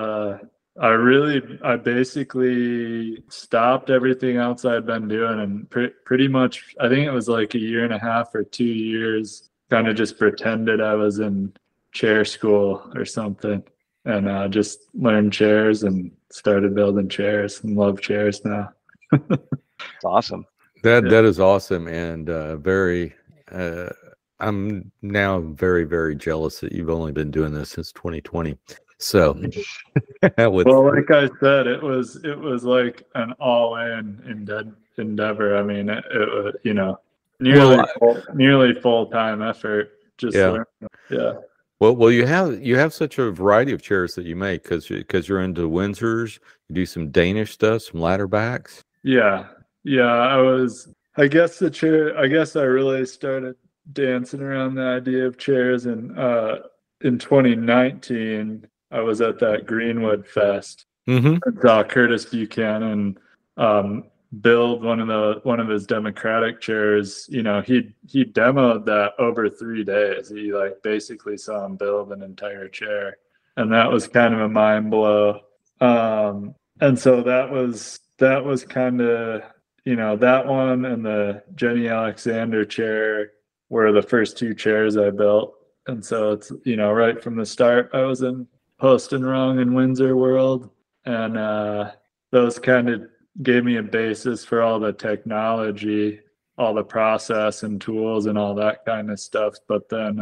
[SPEAKER 2] I basically stopped everything else I'd been doing, and pretty much I think it was like a year and a half or 2 years, kind of just pretended I was in chair school or something, and just learned chairs and started building chairs and love chairs now.
[SPEAKER 3] It's awesome.
[SPEAKER 1] That is awesome, and very. I'm now very, very jealous that you've only been doing this since 2020. So,
[SPEAKER 2] well, like I said, it was like an all-in endeavor. I mean, it was nearly full-time effort. Just learning. Yeah.
[SPEAKER 1] Well, you have such a variety of chairs that you make because you're into Windsors. You do some Danish stuff, some ladder backs.
[SPEAKER 2] Yeah. I guess I really started dancing around the idea of chairs, and in 2019 I was at that Greenwood Fest.
[SPEAKER 1] Mm-hmm.
[SPEAKER 2] I saw Curtis Buchanan build one of his democratic chairs. You know, he demoed that over 3 days. He basically saw him build an entire chair, and that was kind of a mind blow. And so that was kind of, that one and the Jenny Alexander chair were the first 2 chairs I built. And so it's, right from the start, I was in Post and Rung and Windsor world. And those kind of gave me a basis for all the technology, all the process and tools and all that kind of stuff. But then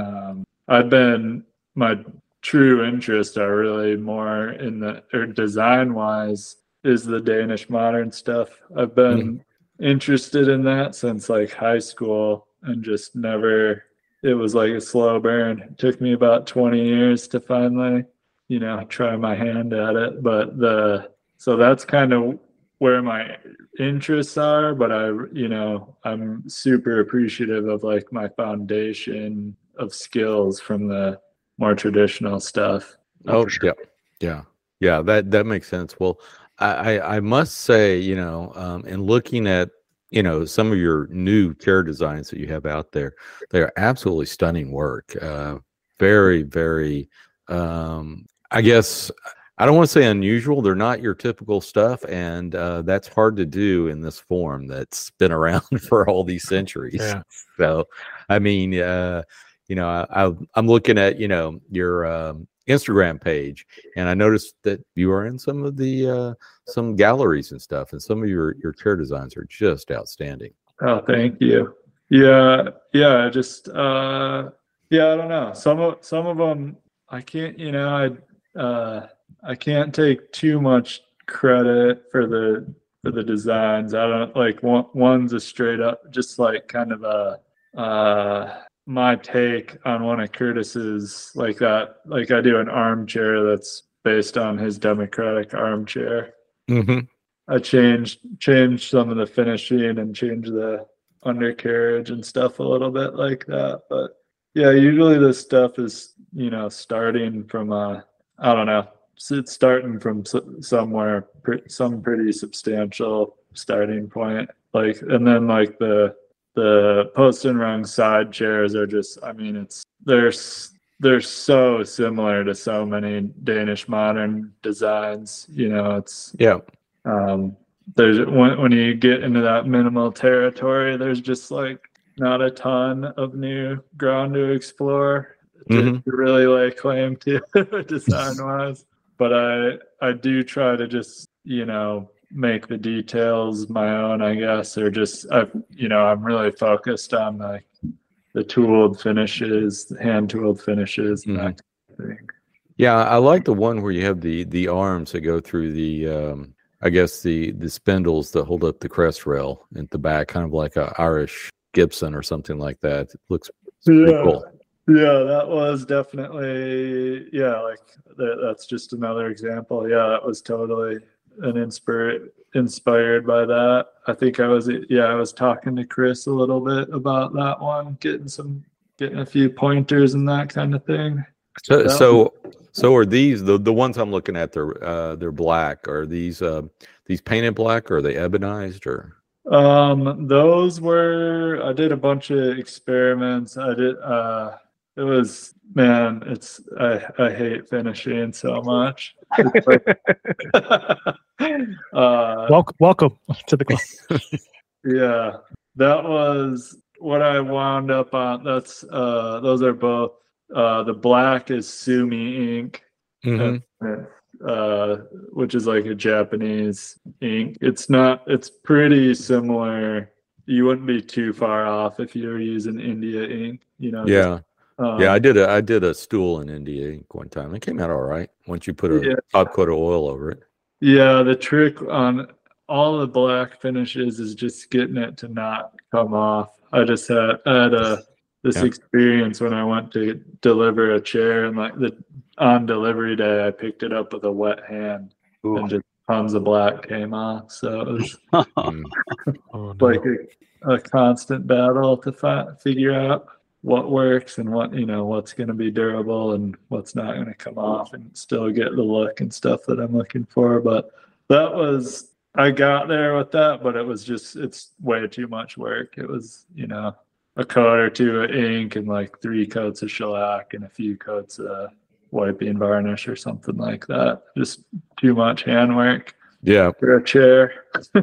[SPEAKER 2] my true interests are really more in design wise is the Danish modern stuff. I've been interested in that since high school, and just never, it was like a slow burn. It took me about 20 years to finally, try my hand at it. But so that's kind of where my interests are, but I'm super appreciative of my foundation of skills from the more traditional stuff.
[SPEAKER 1] Oh, sure. Yeah. That makes sense. Well, I must say, in looking at, some of your new chair designs that you have out there, they are absolutely stunning work. Very, very, I guess, I don't want to say unusual. They're not your typical stuff. And that's hard to do in this form that's been around for all these centuries.
[SPEAKER 4] Yeah.
[SPEAKER 1] So, I mean, I'm looking at, your Instagram page, and I noticed that you are in some of the some galleries and stuff, and some of your chair designs are just outstanding.
[SPEAKER 2] Oh, thank you. Yeah. Just I don't know. Some of them I can't. I can't take too much credit for the designs. I don't one's a straight up just kind of a my take on one of Curtis's that. I do an armchair that's based on his democratic armchair.
[SPEAKER 1] Mm-hmm.
[SPEAKER 2] I changed some of the finishing and changed the undercarriage and stuff a little bit like that. But yeah, usually this stuff is, starting from I don't know. It's starting from somewhere, some pretty substantial starting point. And then the Post and Rung side chairs are just, they're so similar to so many Danish modern designs. There's when you get into that minimal territory, there's just not a ton of new ground to explore to really lay claim to design wise. But I do try to just, make the details my own, I guess, or just I'm really focused on the tooled finishes, the hand tooled finishes, and that kind of thing.
[SPEAKER 1] Yeah, I like the one where you have the arms that go through the I guess the spindles that hold up the crest rail at the back, kind of like a Irish Gibson or something like that. It looks pretty cool.
[SPEAKER 2] Yeah, that was definitely like that's just another example. Yeah, that was totally inspired by that. I think I was talking to Chris a little bit about that one, getting a few pointers and that kind of thing.
[SPEAKER 1] So are these the ones I'm looking at? They're black. Are these painted black, or are they ebonized, or?
[SPEAKER 2] Those were, I did a bunch of experiments. It was, man, I hate finishing so much.
[SPEAKER 4] Welcome to the club.
[SPEAKER 2] Yeah, that was what I wound up on. Those are both, the black is Sumi ink, which is like a Japanese ink. It's pretty similar. You wouldn't be too far off if you were using India ink,
[SPEAKER 1] Yeah. I did a stool in India ink one time. It came out all right once you put a top coat of oil over it.
[SPEAKER 2] Yeah, the trick on all the black finishes is just getting it to not come off. I had this experience when I went to deliver a chair, and on delivery day I picked it up with a wet hand. Ooh. And just tons of black came off. So it was like a constant battle to figure out what works and what's going to be durable and what's not going to come off and still get the look and stuff that I'm looking for. But I got there with that, but it's way too much work. It was, a coat or two of ink and like 3 coats of shellac and a few coats of wiping varnish or something like that. Just too much handwork.
[SPEAKER 1] Yeah.
[SPEAKER 2] For a chair.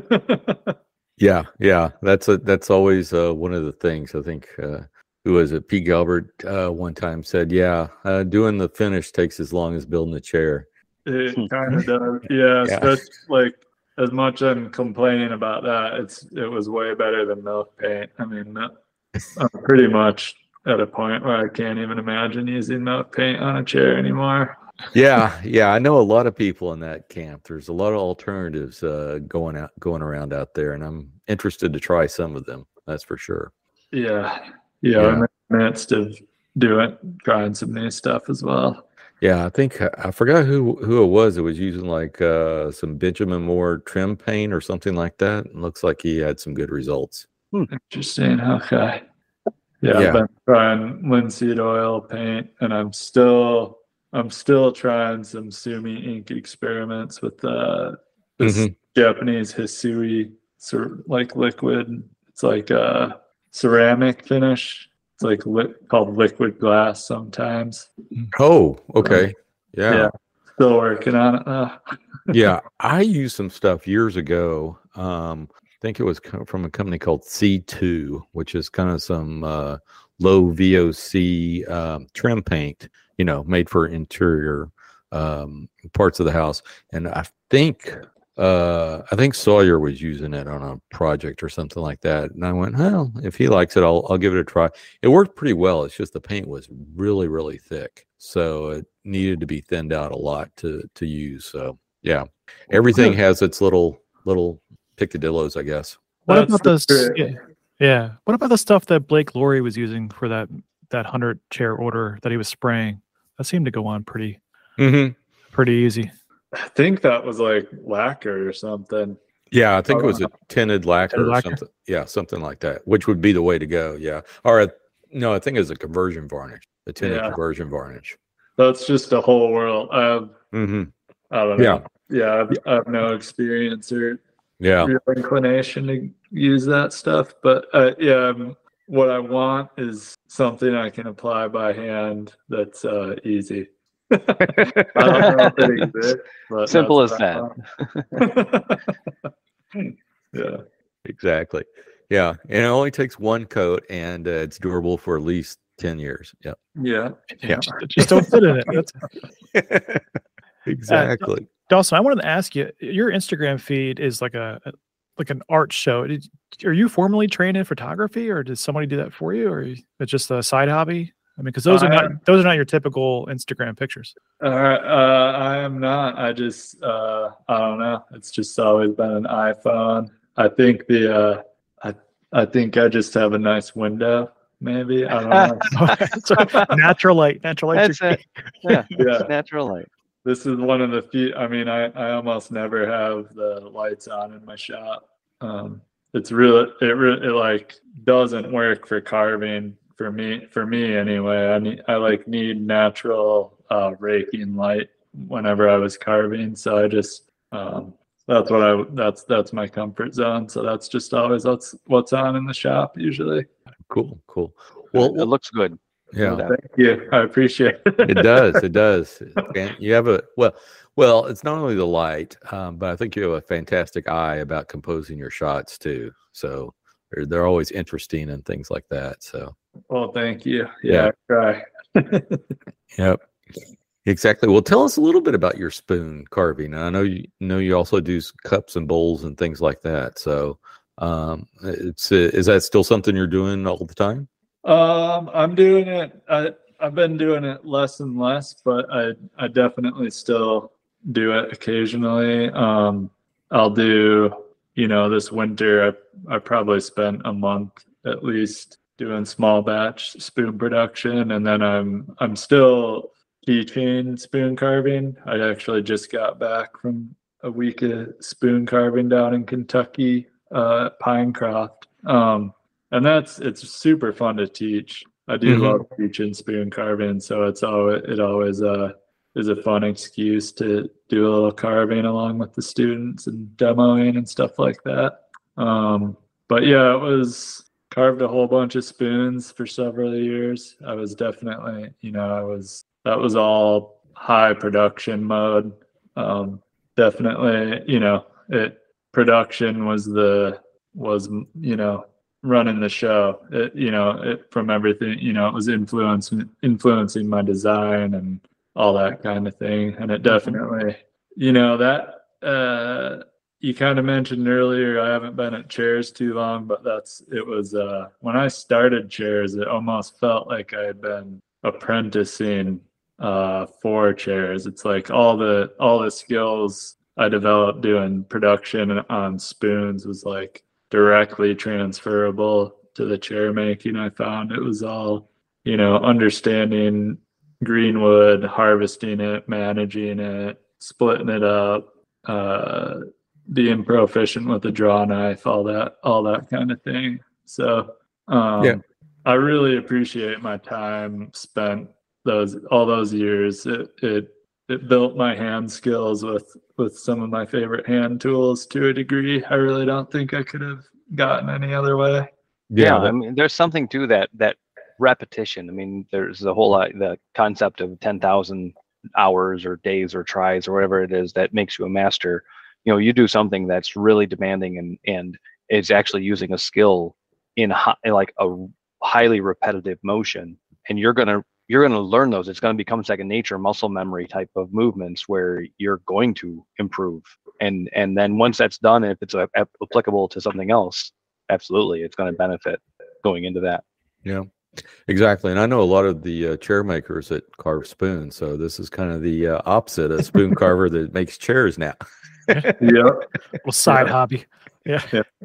[SPEAKER 1] Yeah. That's always one of the things. I think who was it? Pete Gilbert one time said, doing the finish takes as long as building the chair.
[SPEAKER 2] It kind of does. Yeah, especially like as much I'm complaining about that, it was way better than milk paint. I mean, I'm pretty much at a point where I can't even imagine using milk paint on a chair anymore.
[SPEAKER 1] Yeah. I know a lot of people in that camp. There's a lot of alternatives going around out there, and I'm interested to try some of them. That's for sure.
[SPEAKER 2] Yeah. I'm in the midst of trying some new stuff as well.
[SPEAKER 1] Yeah, I think I forgot who it was. It was using like some Benjamin Moore trim paint or something like that. It looks like he had some good results.
[SPEAKER 2] Interesting. Okay. Yeah, I've been trying linseed oil paint, and I'm still trying some Sumi ink experiments with this Japanese Hisui sort of like liquid. It's like a ceramic finish. It's like called liquid glass sometimes.
[SPEAKER 1] Oh, okay. Yeah.
[SPEAKER 2] Still working on it now.
[SPEAKER 1] Yeah, I used some stuff years ago. I think it was from a company called C2, which is kind of some low VOC trim paint, made for interior parts of the house. And I think Sawyer was using it on a project or something like that. And I went, well, if he likes it, I'll give it a try. It worked pretty well. It's just the paint was really, really thick. So it needed to be thinned out a lot to use. So yeah, everything has its little picadillos, I guess.
[SPEAKER 4] What about those? Yeah. What about the stuff that Blake Laurie was using for that 100 chair order that he was spraying? That seemed to go on pretty easy.
[SPEAKER 2] I think that was like lacquer or something.
[SPEAKER 1] Yeah, I think it was a tinted lacquer or something. Yeah, something like that, which would be the way to go. Yeah. Or no, I think it was a conversion varnish, a tinted conversion varnish.
[SPEAKER 2] That's just a whole world. I don't know. Yeah, I have no experience or real inclination to use that stuff. But what I want is something I can apply by hand that's easy. I don't know if it exists. But
[SPEAKER 3] simple as that.
[SPEAKER 2] Yeah.
[SPEAKER 1] Exactly. Yeah. And it only takes one coat, and it's durable for at least 10 years. Yep.
[SPEAKER 2] Yeah.
[SPEAKER 4] Just don't fit in it.
[SPEAKER 1] Exactly.
[SPEAKER 4] Dawson, I wanted to ask you, your Instagram feed is like an art show. Are you formally trained in photography, or did somebody do that for you, or it's just a side hobby? I mean, because those are not your typical Instagram pictures.
[SPEAKER 2] I am not. I just I don't know. It's just always been an iPhone. I think I think I just have a nice window. Maybe I don't know.
[SPEAKER 4] So, natural light.
[SPEAKER 3] That's it. Yeah, it's natural light.
[SPEAKER 2] This is one of the few. I mean, I almost never have the lights on in my shop. It like doesn't work for carving for me anyway. I need natural raking light whenever I was carving. So I just that's my comfort zone. So that's just always what's on in the shop usually.
[SPEAKER 1] Cool.
[SPEAKER 3] Well, it looks good.
[SPEAKER 1] Yeah.
[SPEAKER 2] Thank you. I appreciate it.
[SPEAKER 1] It does. And you have well, it's not only the light, but I think you have a fantastic eye about composing your shots too. So they're always interesting and things like that. So.
[SPEAKER 2] Well, thank you. Yeah. I try.
[SPEAKER 1] Yep. Exactly. Well, tell us a little bit about your spoon carving. I know you also do cups and bowls and things like that. So, is that still something you're doing all the time?
[SPEAKER 2] I'm doing it. I've been doing it less and less, but I definitely still do it occasionally. I'll do, this winter I probably spent a month at least doing small batch spoon production, and then I'm still teaching spoon carving. I actually just got back from a week of spoon carving down in Kentucky, Pinecroft. And it's super fun to teach. I do love teaching spoon carving, so it always is a fun excuse to do a little carving along with the students and demoing and stuff like that. But yeah, it was carved a whole bunch of spoons for several years. I was definitely, that was all high production mode. Definitely, production was running the show. It from everything, it was influencing my design and all that kind of thing. And it definitely, that you kind of mentioned earlier, I haven't been at chairs too long, but it was when I started chairs, it almost felt like I had been apprenticing for chairs. It's like all the skills I developed doing production on spoons was like directly transferable to the chair making. I found it was all, understanding greenwood, harvesting it, managing it, splitting it up, being proficient with a draw knife, all that kind of thing. So I really appreciate my time spent all those years. It built my hand skills with some of my favorite hand tools to a degree. I really don't think I could have gotten any other way.
[SPEAKER 3] Yeah, I mean, there's something to that repetition. I mean, there's the concept of 10,000 hours or days or tries or whatever it is that makes you a master. You do something that's really demanding and is actually using a skill in like a highly repetitive motion, and you're gonna learn those. It's going to become second nature, muscle memory type of movements where you're going to improve. And then once that's done, if it's applicable to something else, absolutely, it's going to benefit going into that.
[SPEAKER 1] Yeah, exactly. And I know a lot of the chair makers that carve spoons. So this is kind of the opposite, a spoon carver that makes chairs now.
[SPEAKER 2] Yeah.
[SPEAKER 4] Well, side hobby. Yeah.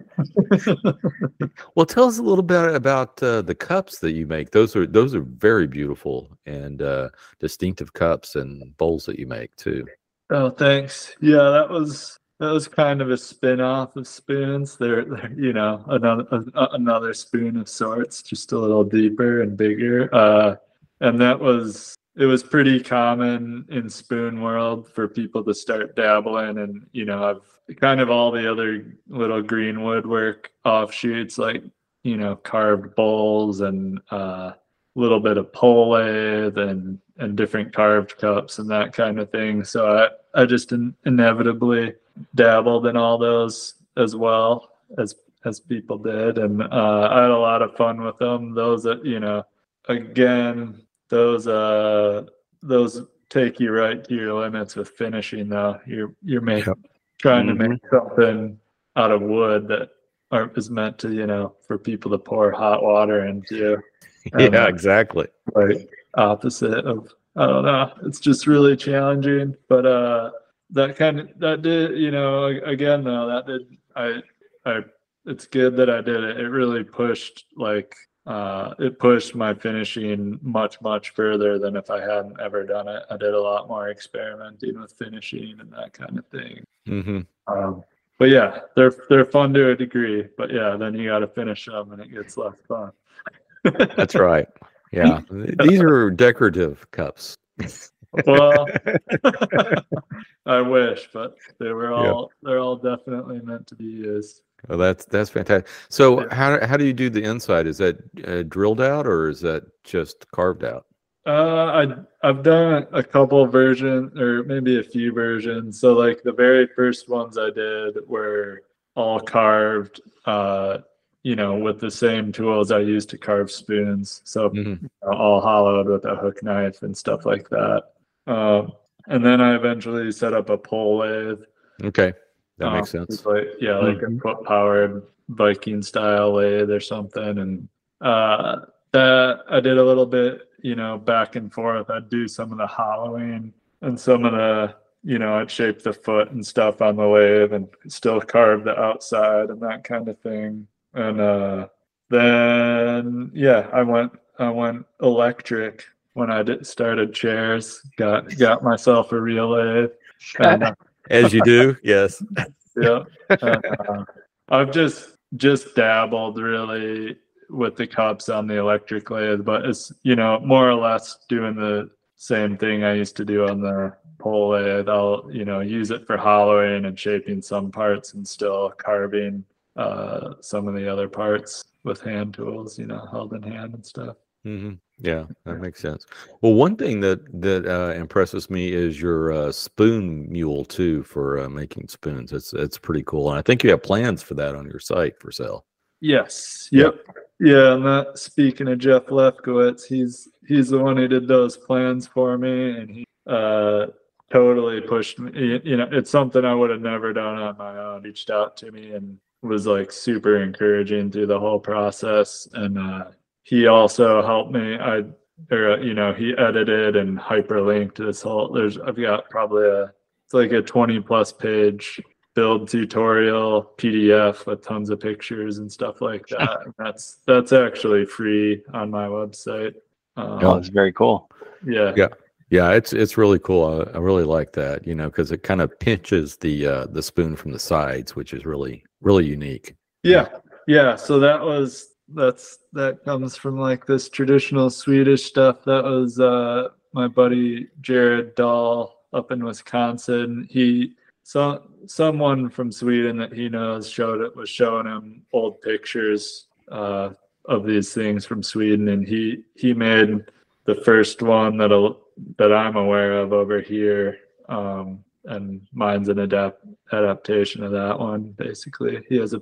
[SPEAKER 1] Well, tell us a little bit about the cups that you make. Those are very beautiful and distinctive cups and bowls that you make too.
[SPEAKER 2] Oh, thanks. Yeah, that was kind of a spin-off of spoons. They're another spoon of sorts, just a little deeper and bigger. And it was pretty common in spoon world for people to start dabbling, and I've kind of all the other little green woodwork offshoots, like carved bowls and a little bit of pole lathe and different carved cups and that kind of thing. So I just inevitably dabbled in all those as well as people did, and I had a lot of fun with them. Those that again, those take you right to your limits with finishing though. You're trying to make something out of wood that is meant to, for people to pour hot water into. And,
[SPEAKER 1] Yeah, exactly.
[SPEAKER 2] like opposite of, I don't know. It's just really challenging. But that did, again though, that did I it's good that I did it. It really pushed it pushed my finishing much, much further than if I hadn't ever done it. I did a lot more experimenting with finishing and that kind of thing. But yeah, they're fun to a degree. But yeah, then you got to finish them, and it gets less fun.
[SPEAKER 1] That's right. Yeah, these are decorative cups.
[SPEAKER 2] Well, I wish, but they're all definitely meant to be used.
[SPEAKER 1] Oh, that's fantastic. So how do you do the inside? Is that drilled out or is that just carved out?
[SPEAKER 2] I've done a couple versions, or maybe a few versions. So like the very first ones I did were all carved, with the same tools I used to carve spoons. So all hollowed with a hook knife and stuff like that. And then I eventually set up a pole lathe.
[SPEAKER 1] Okay, that makes sense.
[SPEAKER 2] Like a foot powered Viking style lathe or something. And that I did a little bit, back and forth. I'd do some of the hollowing and some of the, I'd shape the foot and stuff on the lathe and still carve the outside and that kind of thing. And then I went electric when I started chairs. Got myself a real lathe. And,
[SPEAKER 1] as you do, yes.
[SPEAKER 2] Yeah. And, I've just dabbled really with the cups on the electric lathe, but it's more or less doing the same thing I used to do on the pole lathe. I'll use it for hollowing and shaping some parts and still carving some of the other parts with hand tools, held in hand and stuff.
[SPEAKER 1] Yeah, that makes sense. Well, one thing that impresses me is your spoon mule too for making spoons. It's pretty cool, and I think you have plans for that on your site for sale.
[SPEAKER 2] Yes. Yep. Yeah, and that, speaking of Jeff Lefkowitz, he's the one who did those plans for me, and he totally pushed me. It's something I would have never done on my own. He reached out to me and was like super encouraging through the whole process, and he also helped me. He edited and hyperlinked this whole. I've got probably it's like a 20+ page build tutorial PDF with tons of pictures and stuff like that. That's actually free on my website.
[SPEAKER 3] It's very cool.
[SPEAKER 1] Yeah, it's really cool. I really like that, because it kind of pinches the spoon from the sides, which is really, really unique.
[SPEAKER 2] Yeah. So that comes from like this traditional Swedish stuff. That was my buddy Jared Dahl up in Wisconsin. Someone from Sweden that he knows was showing him old pictures of these things from Sweden, and he made the first one that I'm aware of over here, and mine's an adaptation of that one. Basically, he has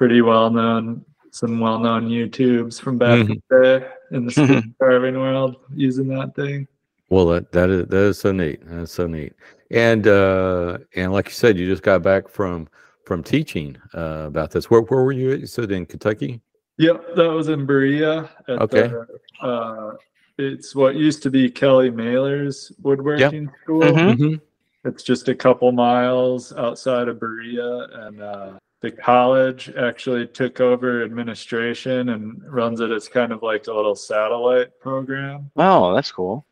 [SPEAKER 2] some well-known YouTubes from back in the day in the spoon carving world using that thing.
[SPEAKER 1] Well, that is so neat. That is so neat. And like you said, you just got back from teaching about this. Where were you at? You said in Kentucky?
[SPEAKER 2] Yep, that was in Berea.
[SPEAKER 1] Okay.
[SPEAKER 2] It's what used to be Kelly Mailer's woodworking school. It's just a couple miles outside of Berea, and the college actually took over administration and runs it as kind of like a little satellite program.
[SPEAKER 3] Oh, that's cool.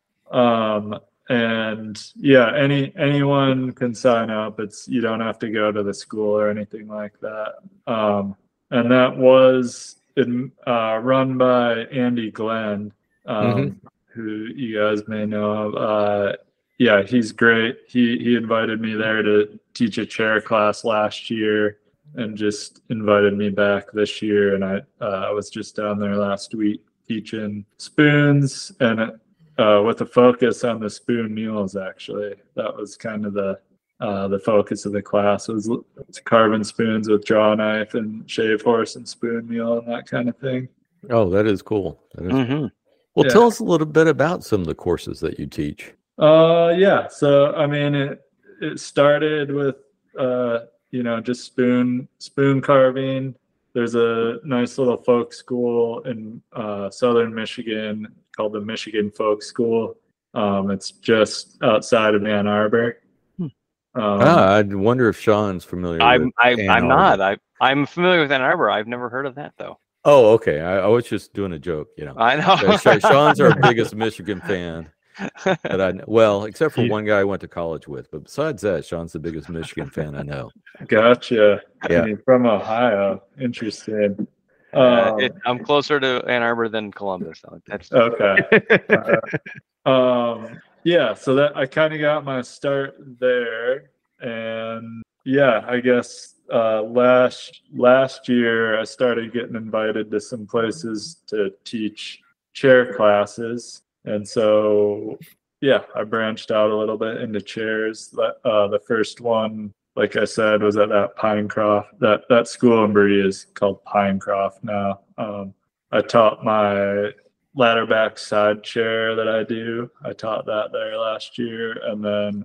[SPEAKER 2] And yeah, anyone can sign up. You don't have to go to the school or anything like that. And that was run by Andy Glenn, who you guys may know of. Yeah, he's great. He invited me there to teach a chair class last year, and just invited me back this year. And I was just down there last week teaching spoons, and with a focus on the spoon mules. Actually, that was kind of the focus of the class, was carving spoons with draw knife and shave horse and spoon mule and that kind of thing.
[SPEAKER 1] Oh, that is cool. Well, tell us a little bit about some of the courses that you teach.
[SPEAKER 2] Yeah. So, I mean, it started with, just spoon carving. there's a nice little folk school in southern Michigan called the Michigan Folk School. It's just outside of Ann Arbor.
[SPEAKER 1] I wonder if Sean's familiar with Ann
[SPEAKER 3] I'm
[SPEAKER 1] Arbor.
[SPEAKER 3] not. I'm familiar with Ann Arbor. I've never heard of that though.
[SPEAKER 1] Oh, okay. I was just doing a joke, you know.
[SPEAKER 3] I know.
[SPEAKER 1] Sean's our biggest Michigan fan that I know. Well, except for one guy I went to college with. But besides that, Sean's the biggest Michigan fan I know.
[SPEAKER 2] Gotcha.
[SPEAKER 1] Yeah.
[SPEAKER 2] I mean, from Ohio. Interesting.
[SPEAKER 3] I'm closer to Ann Arbor than Columbus. So that's
[SPEAKER 2] Okay. Yeah, so that I kind of got my start there, and yeah, I guess last year I started getting invited to some places to teach chair classes, and so yeah, I branched out a little bit into chairs. The first one, like I said, was at that Pinecroft. That school in Bree is called Pinecroft now. I taught my ladder back side chair that I do. I taught that there last year, and then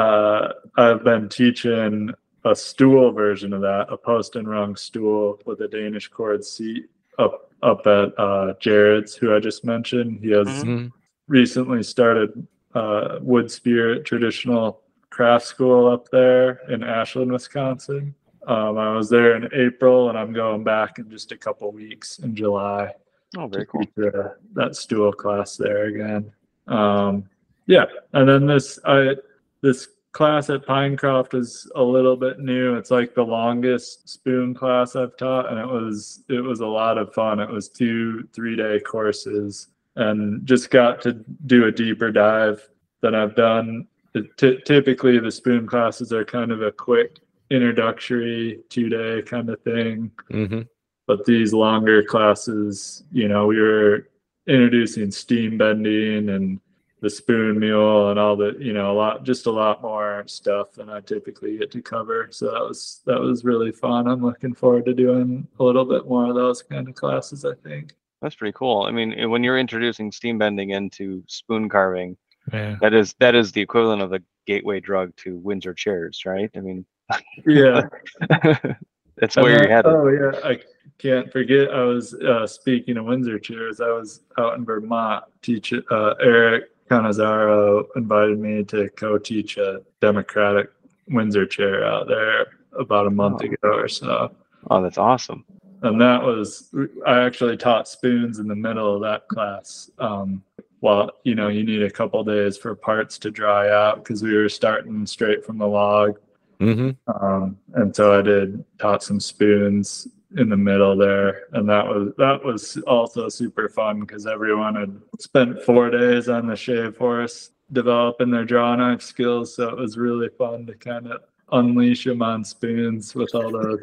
[SPEAKER 2] I've been teaching a stool version of that, a post and rung stool with a Danish cord seat up at Jared's, who I just mentioned. He has recently started Wood Spirit traditional craft school up there in Ashland, Wisconsin. I was there in April, and I'm going back in just a couple weeks in July.
[SPEAKER 3] Oh, very cool.
[SPEAKER 2] That stool class there again. Yeah, and then this class at Pinecroft is a little bit new. It's like the longest spoon class I've taught, and it was a lot of fun. It was 2-3 day courses, and just got to do a deeper dive than I've done. Typically, the spoon classes are kind of a quick introductory 2-day kind of thing. Mm-hmm. But these longer classes, we were introducing steam bending and the spoon mule and all the, a lot more stuff than I typically get to cover. So that was really fun. I'm looking forward to doing a little bit more of those kind of classes, I think.
[SPEAKER 3] That's pretty cool. I mean, when you're introducing steam bending into spoon carving,
[SPEAKER 4] yeah,
[SPEAKER 3] that is the equivalent of the gateway drug to Windsor chairs, right? I mean,
[SPEAKER 2] yeah,
[SPEAKER 3] that's where you're headed.
[SPEAKER 2] Oh yeah, I can't forget. I was speaking of Windsor chairs. I was out in Vermont teaching. Eric Canizaro invited me to co-teach a Democratic Windsor chair out there about a month ago or so.
[SPEAKER 3] Oh, that's awesome.
[SPEAKER 2] And I actually taught spoons in the middle of that class. Well, you need a couple days for parts to dry out because we were starting straight from the log. Mm-hmm. And so I taught some spoons in the middle there, and that was also super fun because everyone had spent 4 days on the shave horse developing their draw knife skills. So it was really fun to kind of unleash them on spoons with all those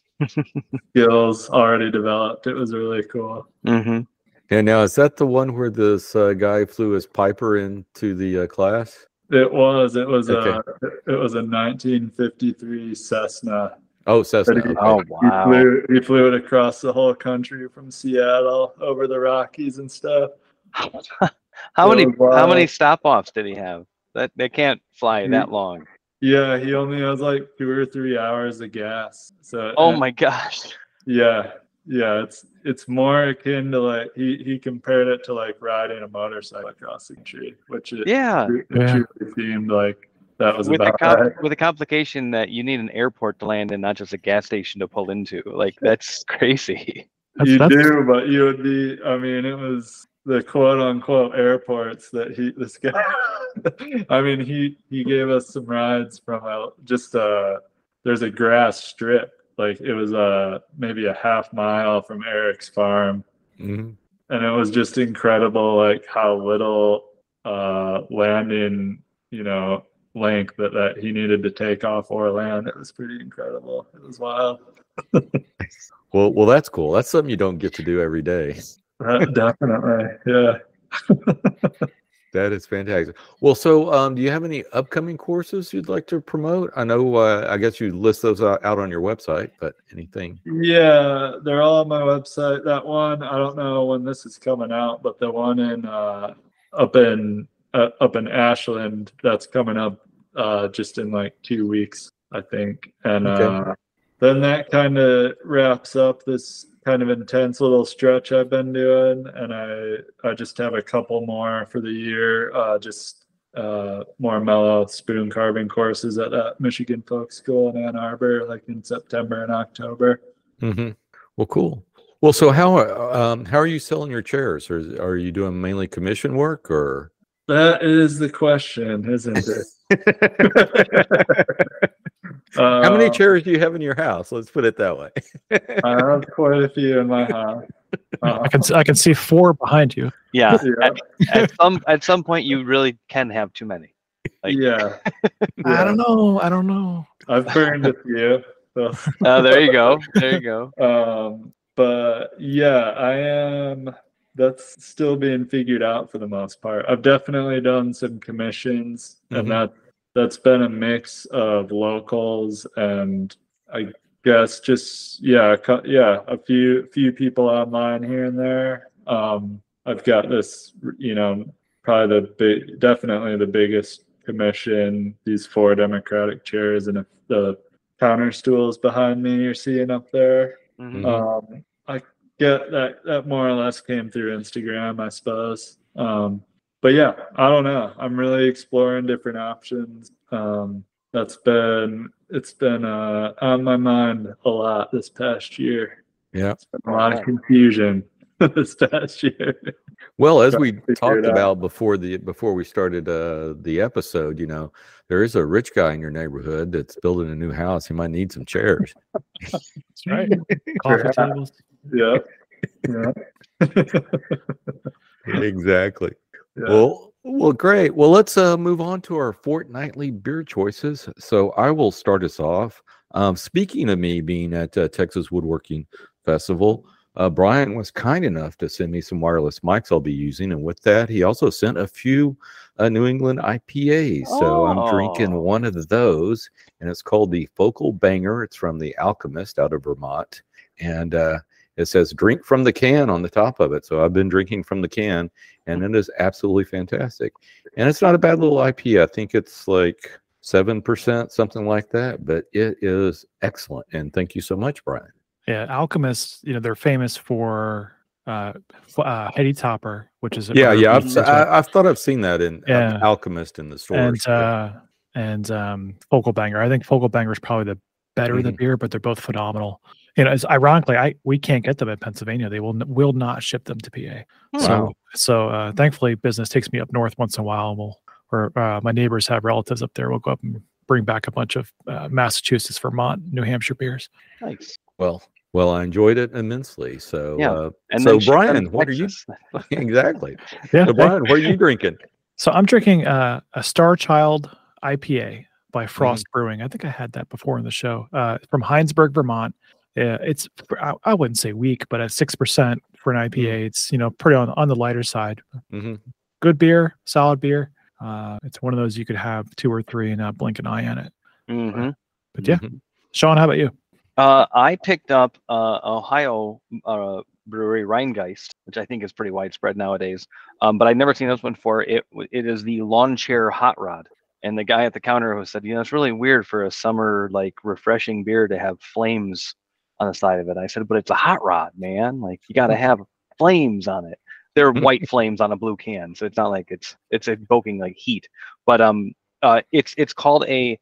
[SPEAKER 2] skills already developed. It was really cool.
[SPEAKER 3] Mm-hmm.
[SPEAKER 1] And now, is that the one where this guy flew his Piper into the class?
[SPEAKER 2] It was
[SPEAKER 1] Okay.
[SPEAKER 2] a 1953 Cessna.
[SPEAKER 1] Oh, Cessna. Okay.
[SPEAKER 3] Oh, wow.
[SPEAKER 2] He flew it across the whole country from Seattle over the Rockies and stuff.
[SPEAKER 3] How many stop-offs did he have? They can't fly that long.
[SPEAKER 2] Yeah, he only has like 2 or 3 hours of gas. So
[SPEAKER 3] My gosh.
[SPEAKER 2] Yeah, it's more akin to like he compared it to like riding a motorcycle across the country, which it truly seemed like that was
[SPEAKER 3] with
[SPEAKER 2] about
[SPEAKER 3] with the complication that you need an airport to land in, not just a gas station to pull into. Like, that's crazy.
[SPEAKER 2] You do, but you would be. I mean, it was the quote unquote airports that this guy. I mean, he gave us some rides from there's a grass strip. Like it was maybe a half mile from Eric's farm. Mm-hmm. And it was just incredible, like how little landing, length that he needed to take off or land. It was pretty incredible. It was wild.
[SPEAKER 1] Well, that's cool. That's something you don't get to do every day.
[SPEAKER 2] Definitely, yeah.
[SPEAKER 1] That is fantastic. Well, so do you have any upcoming courses you'd like to promote? I know, I guess you list those out on your website, but anything?
[SPEAKER 2] Yeah, they're all on my website. That one, I don't know when this is coming out, but the one up in Ashland, that's coming up just in like 2 weeks, I think. And then that kind of wraps up this kind of intense little stretch I've been doing, and I just have a couple more for the year, just more mellow spoon carving courses at that Michigan Folk School in Ann Arbor, like in September and October.
[SPEAKER 1] Mm-hmm. Well, cool. Well, so how are you selling your chairs? Or are you doing mainly commission work, or?
[SPEAKER 2] That is the question, isn't it?
[SPEAKER 1] How many chairs do you have in your house? Let's put it that way.
[SPEAKER 2] I have quite a few in my house.
[SPEAKER 4] I can see 4 behind you.
[SPEAKER 3] Yeah.
[SPEAKER 2] Yeah.
[SPEAKER 3] At some point, you really can have too many. Like,
[SPEAKER 2] Yeah.
[SPEAKER 4] I don't know.
[SPEAKER 2] I've burned a few. So.
[SPEAKER 3] There you go. There you go.
[SPEAKER 2] But yeah, I am. That's still being figured out for the most part. I've definitely done some commissions, and that's been a mix of locals and I guess just a few people online here and there. I've got this, probably definitely the biggest commission, these 4 Democratic chairs and the counter stools behind me you're seeing up there.
[SPEAKER 3] Mhm.
[SPEAKER 2] I get that more or less came through Instagram, I suppose. But yeah, I don't know. I'm really exploring different options. It's been on my mind a lot this past year.
[SPEAKER 1] Yeah.
[SPEAKER 2] It's been a lot of confusion this past year.
[SPEAKER 1] Well, as we talked about before we started the episode, there is a rich guy in your neighborhood that's building a new house. He might need some chairs.
[SPEAKER 4] That's right. Coffee tables.
[SPEAKER 2] Yeah. Yeah.
[SPEAKER 1] Exactly.
[SPEAKER 2] Yeah.
[SPEAKER 1] Well, great. Well, let's move on to our fortnightly beer choices. So I will start us off. Speaking of me being at Texas Woodworking Festival, Brian was kind enough to send me some wireless mics I'll be using. And with that, he also sent a few New England IPAs. So I'm drinking one of those, and it's called the Focal Banger. It's from the Alchemist out of Vermont. And it says drink from the can on the top of it. So I've been drinking from the can, and it is absolutely fantastic. And it's not a bad little IPA. I think it's like 7%, something like that, but it is excellent. And thank you so much, Brian.
[SPEAKER 4] Yeah, Alchemists, they're famous for Heady Topper, which is
[SPEAKER 1] I've thought I've seen that in Alchemist in the stores.
[SPEAKER 4] And Focal Banger. I think Focal Banger is probably the better the beer, but they're both phenomenal. It's ironically, we can't get them in Pennsylvania. They will not ship them to PA.
[SPEAKER 1] Wow.
[SPEAKER 4] So thankfully, business takes me up north once in a while. My neighbors have relatives up there. We'll go up and bring back a bunch of Massachusetts, Vermont, New Hampshire beers.
[SPEAKER 3] Nice.
[SPEAKER 1] Well, I enjoyed it immensely. So,
[SPEAKER 3] and
[SPEAKER 1] so Brian, what are you? Exactly.
[SPEAKER 4] Yeah.
[SPEAKER 1] So Brian, what are you drinking?
[SPEAKER 4] So I'm drinking a Star Child IPA by Frost Brewing. I think I had that before in the show. From Heinsberg, Vermont. It's I wouldn't say weak, but at 6% for an IPA, it's pretty on the lighter side. Good beer, solid beer. It's one of those you could have 2 or 3 and not blink an eye on it. But yeah, Sean, how about you?
[SPEAKER 3] I picked up Ohio brewery Rheingeist, which I think is pretty widespread nowadays. But I'd never seen this one before. It is the Lawn Chair Hot Rod. And the guy at the counter who said, it's really weird for a summer refreshing beer to have flames on the side of it. I said, but it's a hot rod, man. You got to have flames on it. They're white flames on a blue can, so it's not like it's evoking heat. But it's called a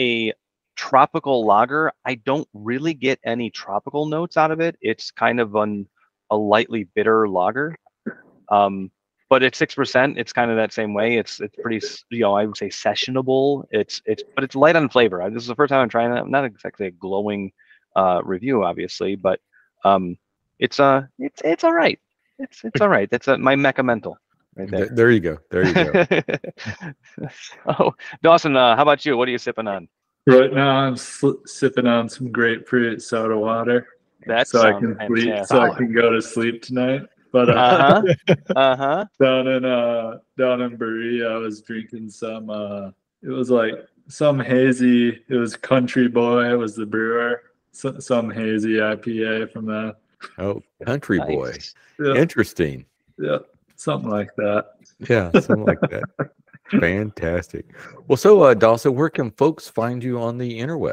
[SPEAKER 3] tropical lager. I don't really get any tropical notes out of it. It's kind of a lightly bitter lager. But it's 6%. It's kind of that same way. It's pretty, I would say sessionable. But it's light on flavor. This is the first time I'm trying that. Not exactly a glowing review, obviously, but it's all right. It's all right. That's my Mecca Mental right there.
[SPEAKER 1] There you go.
[SPEAKER 3] Oh, Dawson, how about you? What are you sipping on?
[SPEAKER 2] Right now, I'm sipping on some grapefruit soda water. So I can go to sleep tonight. But down in Berea, I was drinking some. It was some hazy. It was Country Boy. It was the brewer. Some hazy IPA from that.
[SPEAKER 1] Oh, Country Boy.
[SPEAKER 2] Yeah.
[SPEAKER 1] Interesting.
[SPEAKER 2] Yeah, something like that.
[SPEAKER 1] Yeah, something like that. Fantastic. Well, so Dawson, where can folks find you on the interwebs?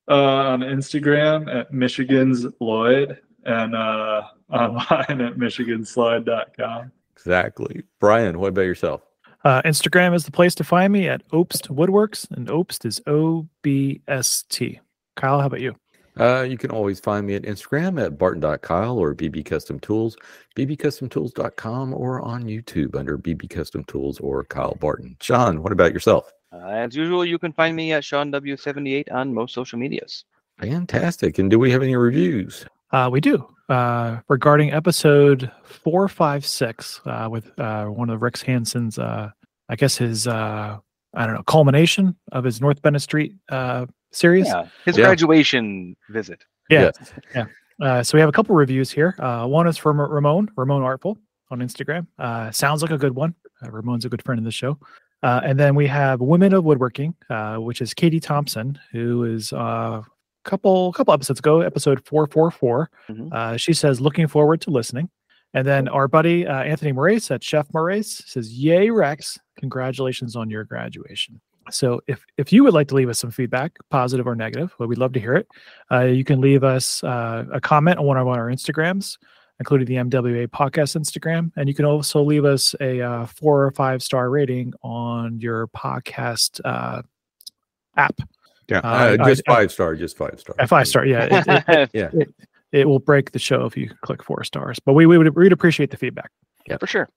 [SPEAKER 2] On Instagram at Michigan's Lloyd and online at michiganslide.com.
[SPEAKER 1] Exactly. Brian, what about yourself?
[SPEAKER 4] Instagram is the place to find me at Obst Woodworks, and Obst is OBST. Kyle, how about you?
[SPEAKER 1] You can always find me at Instagram at barton.kyle or BB Custom Tools, bbcustomtools.com, or on YouTube under BB Custom Tools or Kyle Barton. Sean, what about yourself?
[SPEAKER 3] As usual, you can find me at Sean W78 on most social medias.
[SPEAKER 1] Fantastic. And do we have any reviews?
[SPEAKER 4] We do. Regarding episode 456 with one of Rick Hansen's, I guess his, culmination of his North Bennett Street series.
[SPEAKER 3] Yeah, his graduation visit.
[SPEAKER 4] Yeah. So we have a couple reviews here. One is from Ramon Artful on Instagram. Sounds like a good one. Ramon's a good friend of the show. And then we have Women of Woodworking, which is Katie Thompson, who is couple episodes ago, episode 444.
[SPEAKER 3] Mm-hmm.
[SPEAKER 4] She says, looking forward to listening. And then our buddy Anthony Moraes at Chef Moraes says, yay, Rex, congratulations on your graduation. So if you would like to leave us some feedback, positive or negative, well, we'd love to hear it. You can leave us a comment on one of our Instagrams, including the MWA podcast Instagram. And you can also leave us a 4 or 5 star rating on your podcast app.
[SPEAKER 1] Yeah, just 5 star.
[SPEAKER 4] 5 star, yeah. It will break the show if you click 4 stars. But we'd appreciate the feedback.
[SPEAKER 3] Yeah, for sure.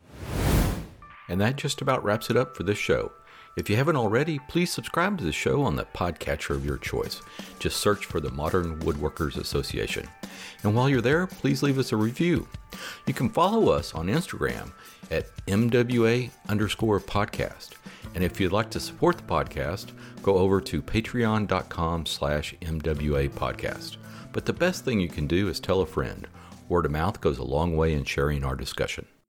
[SPEAKER 1] And that just about wraps it up for this show. If you haven't already, please subscribe to the show on the podcatcher of your choice. Just search for the Modern Woodworkers Association. And while you're there, please leave us a review. You can follow us on Instagram at MWA_podcast. And if you'd like to support the podcast, go over to patreon.com/MWA podcast. But the best thing you can do is tell a friend. Word of mouth goes a long way in sharing our discussion.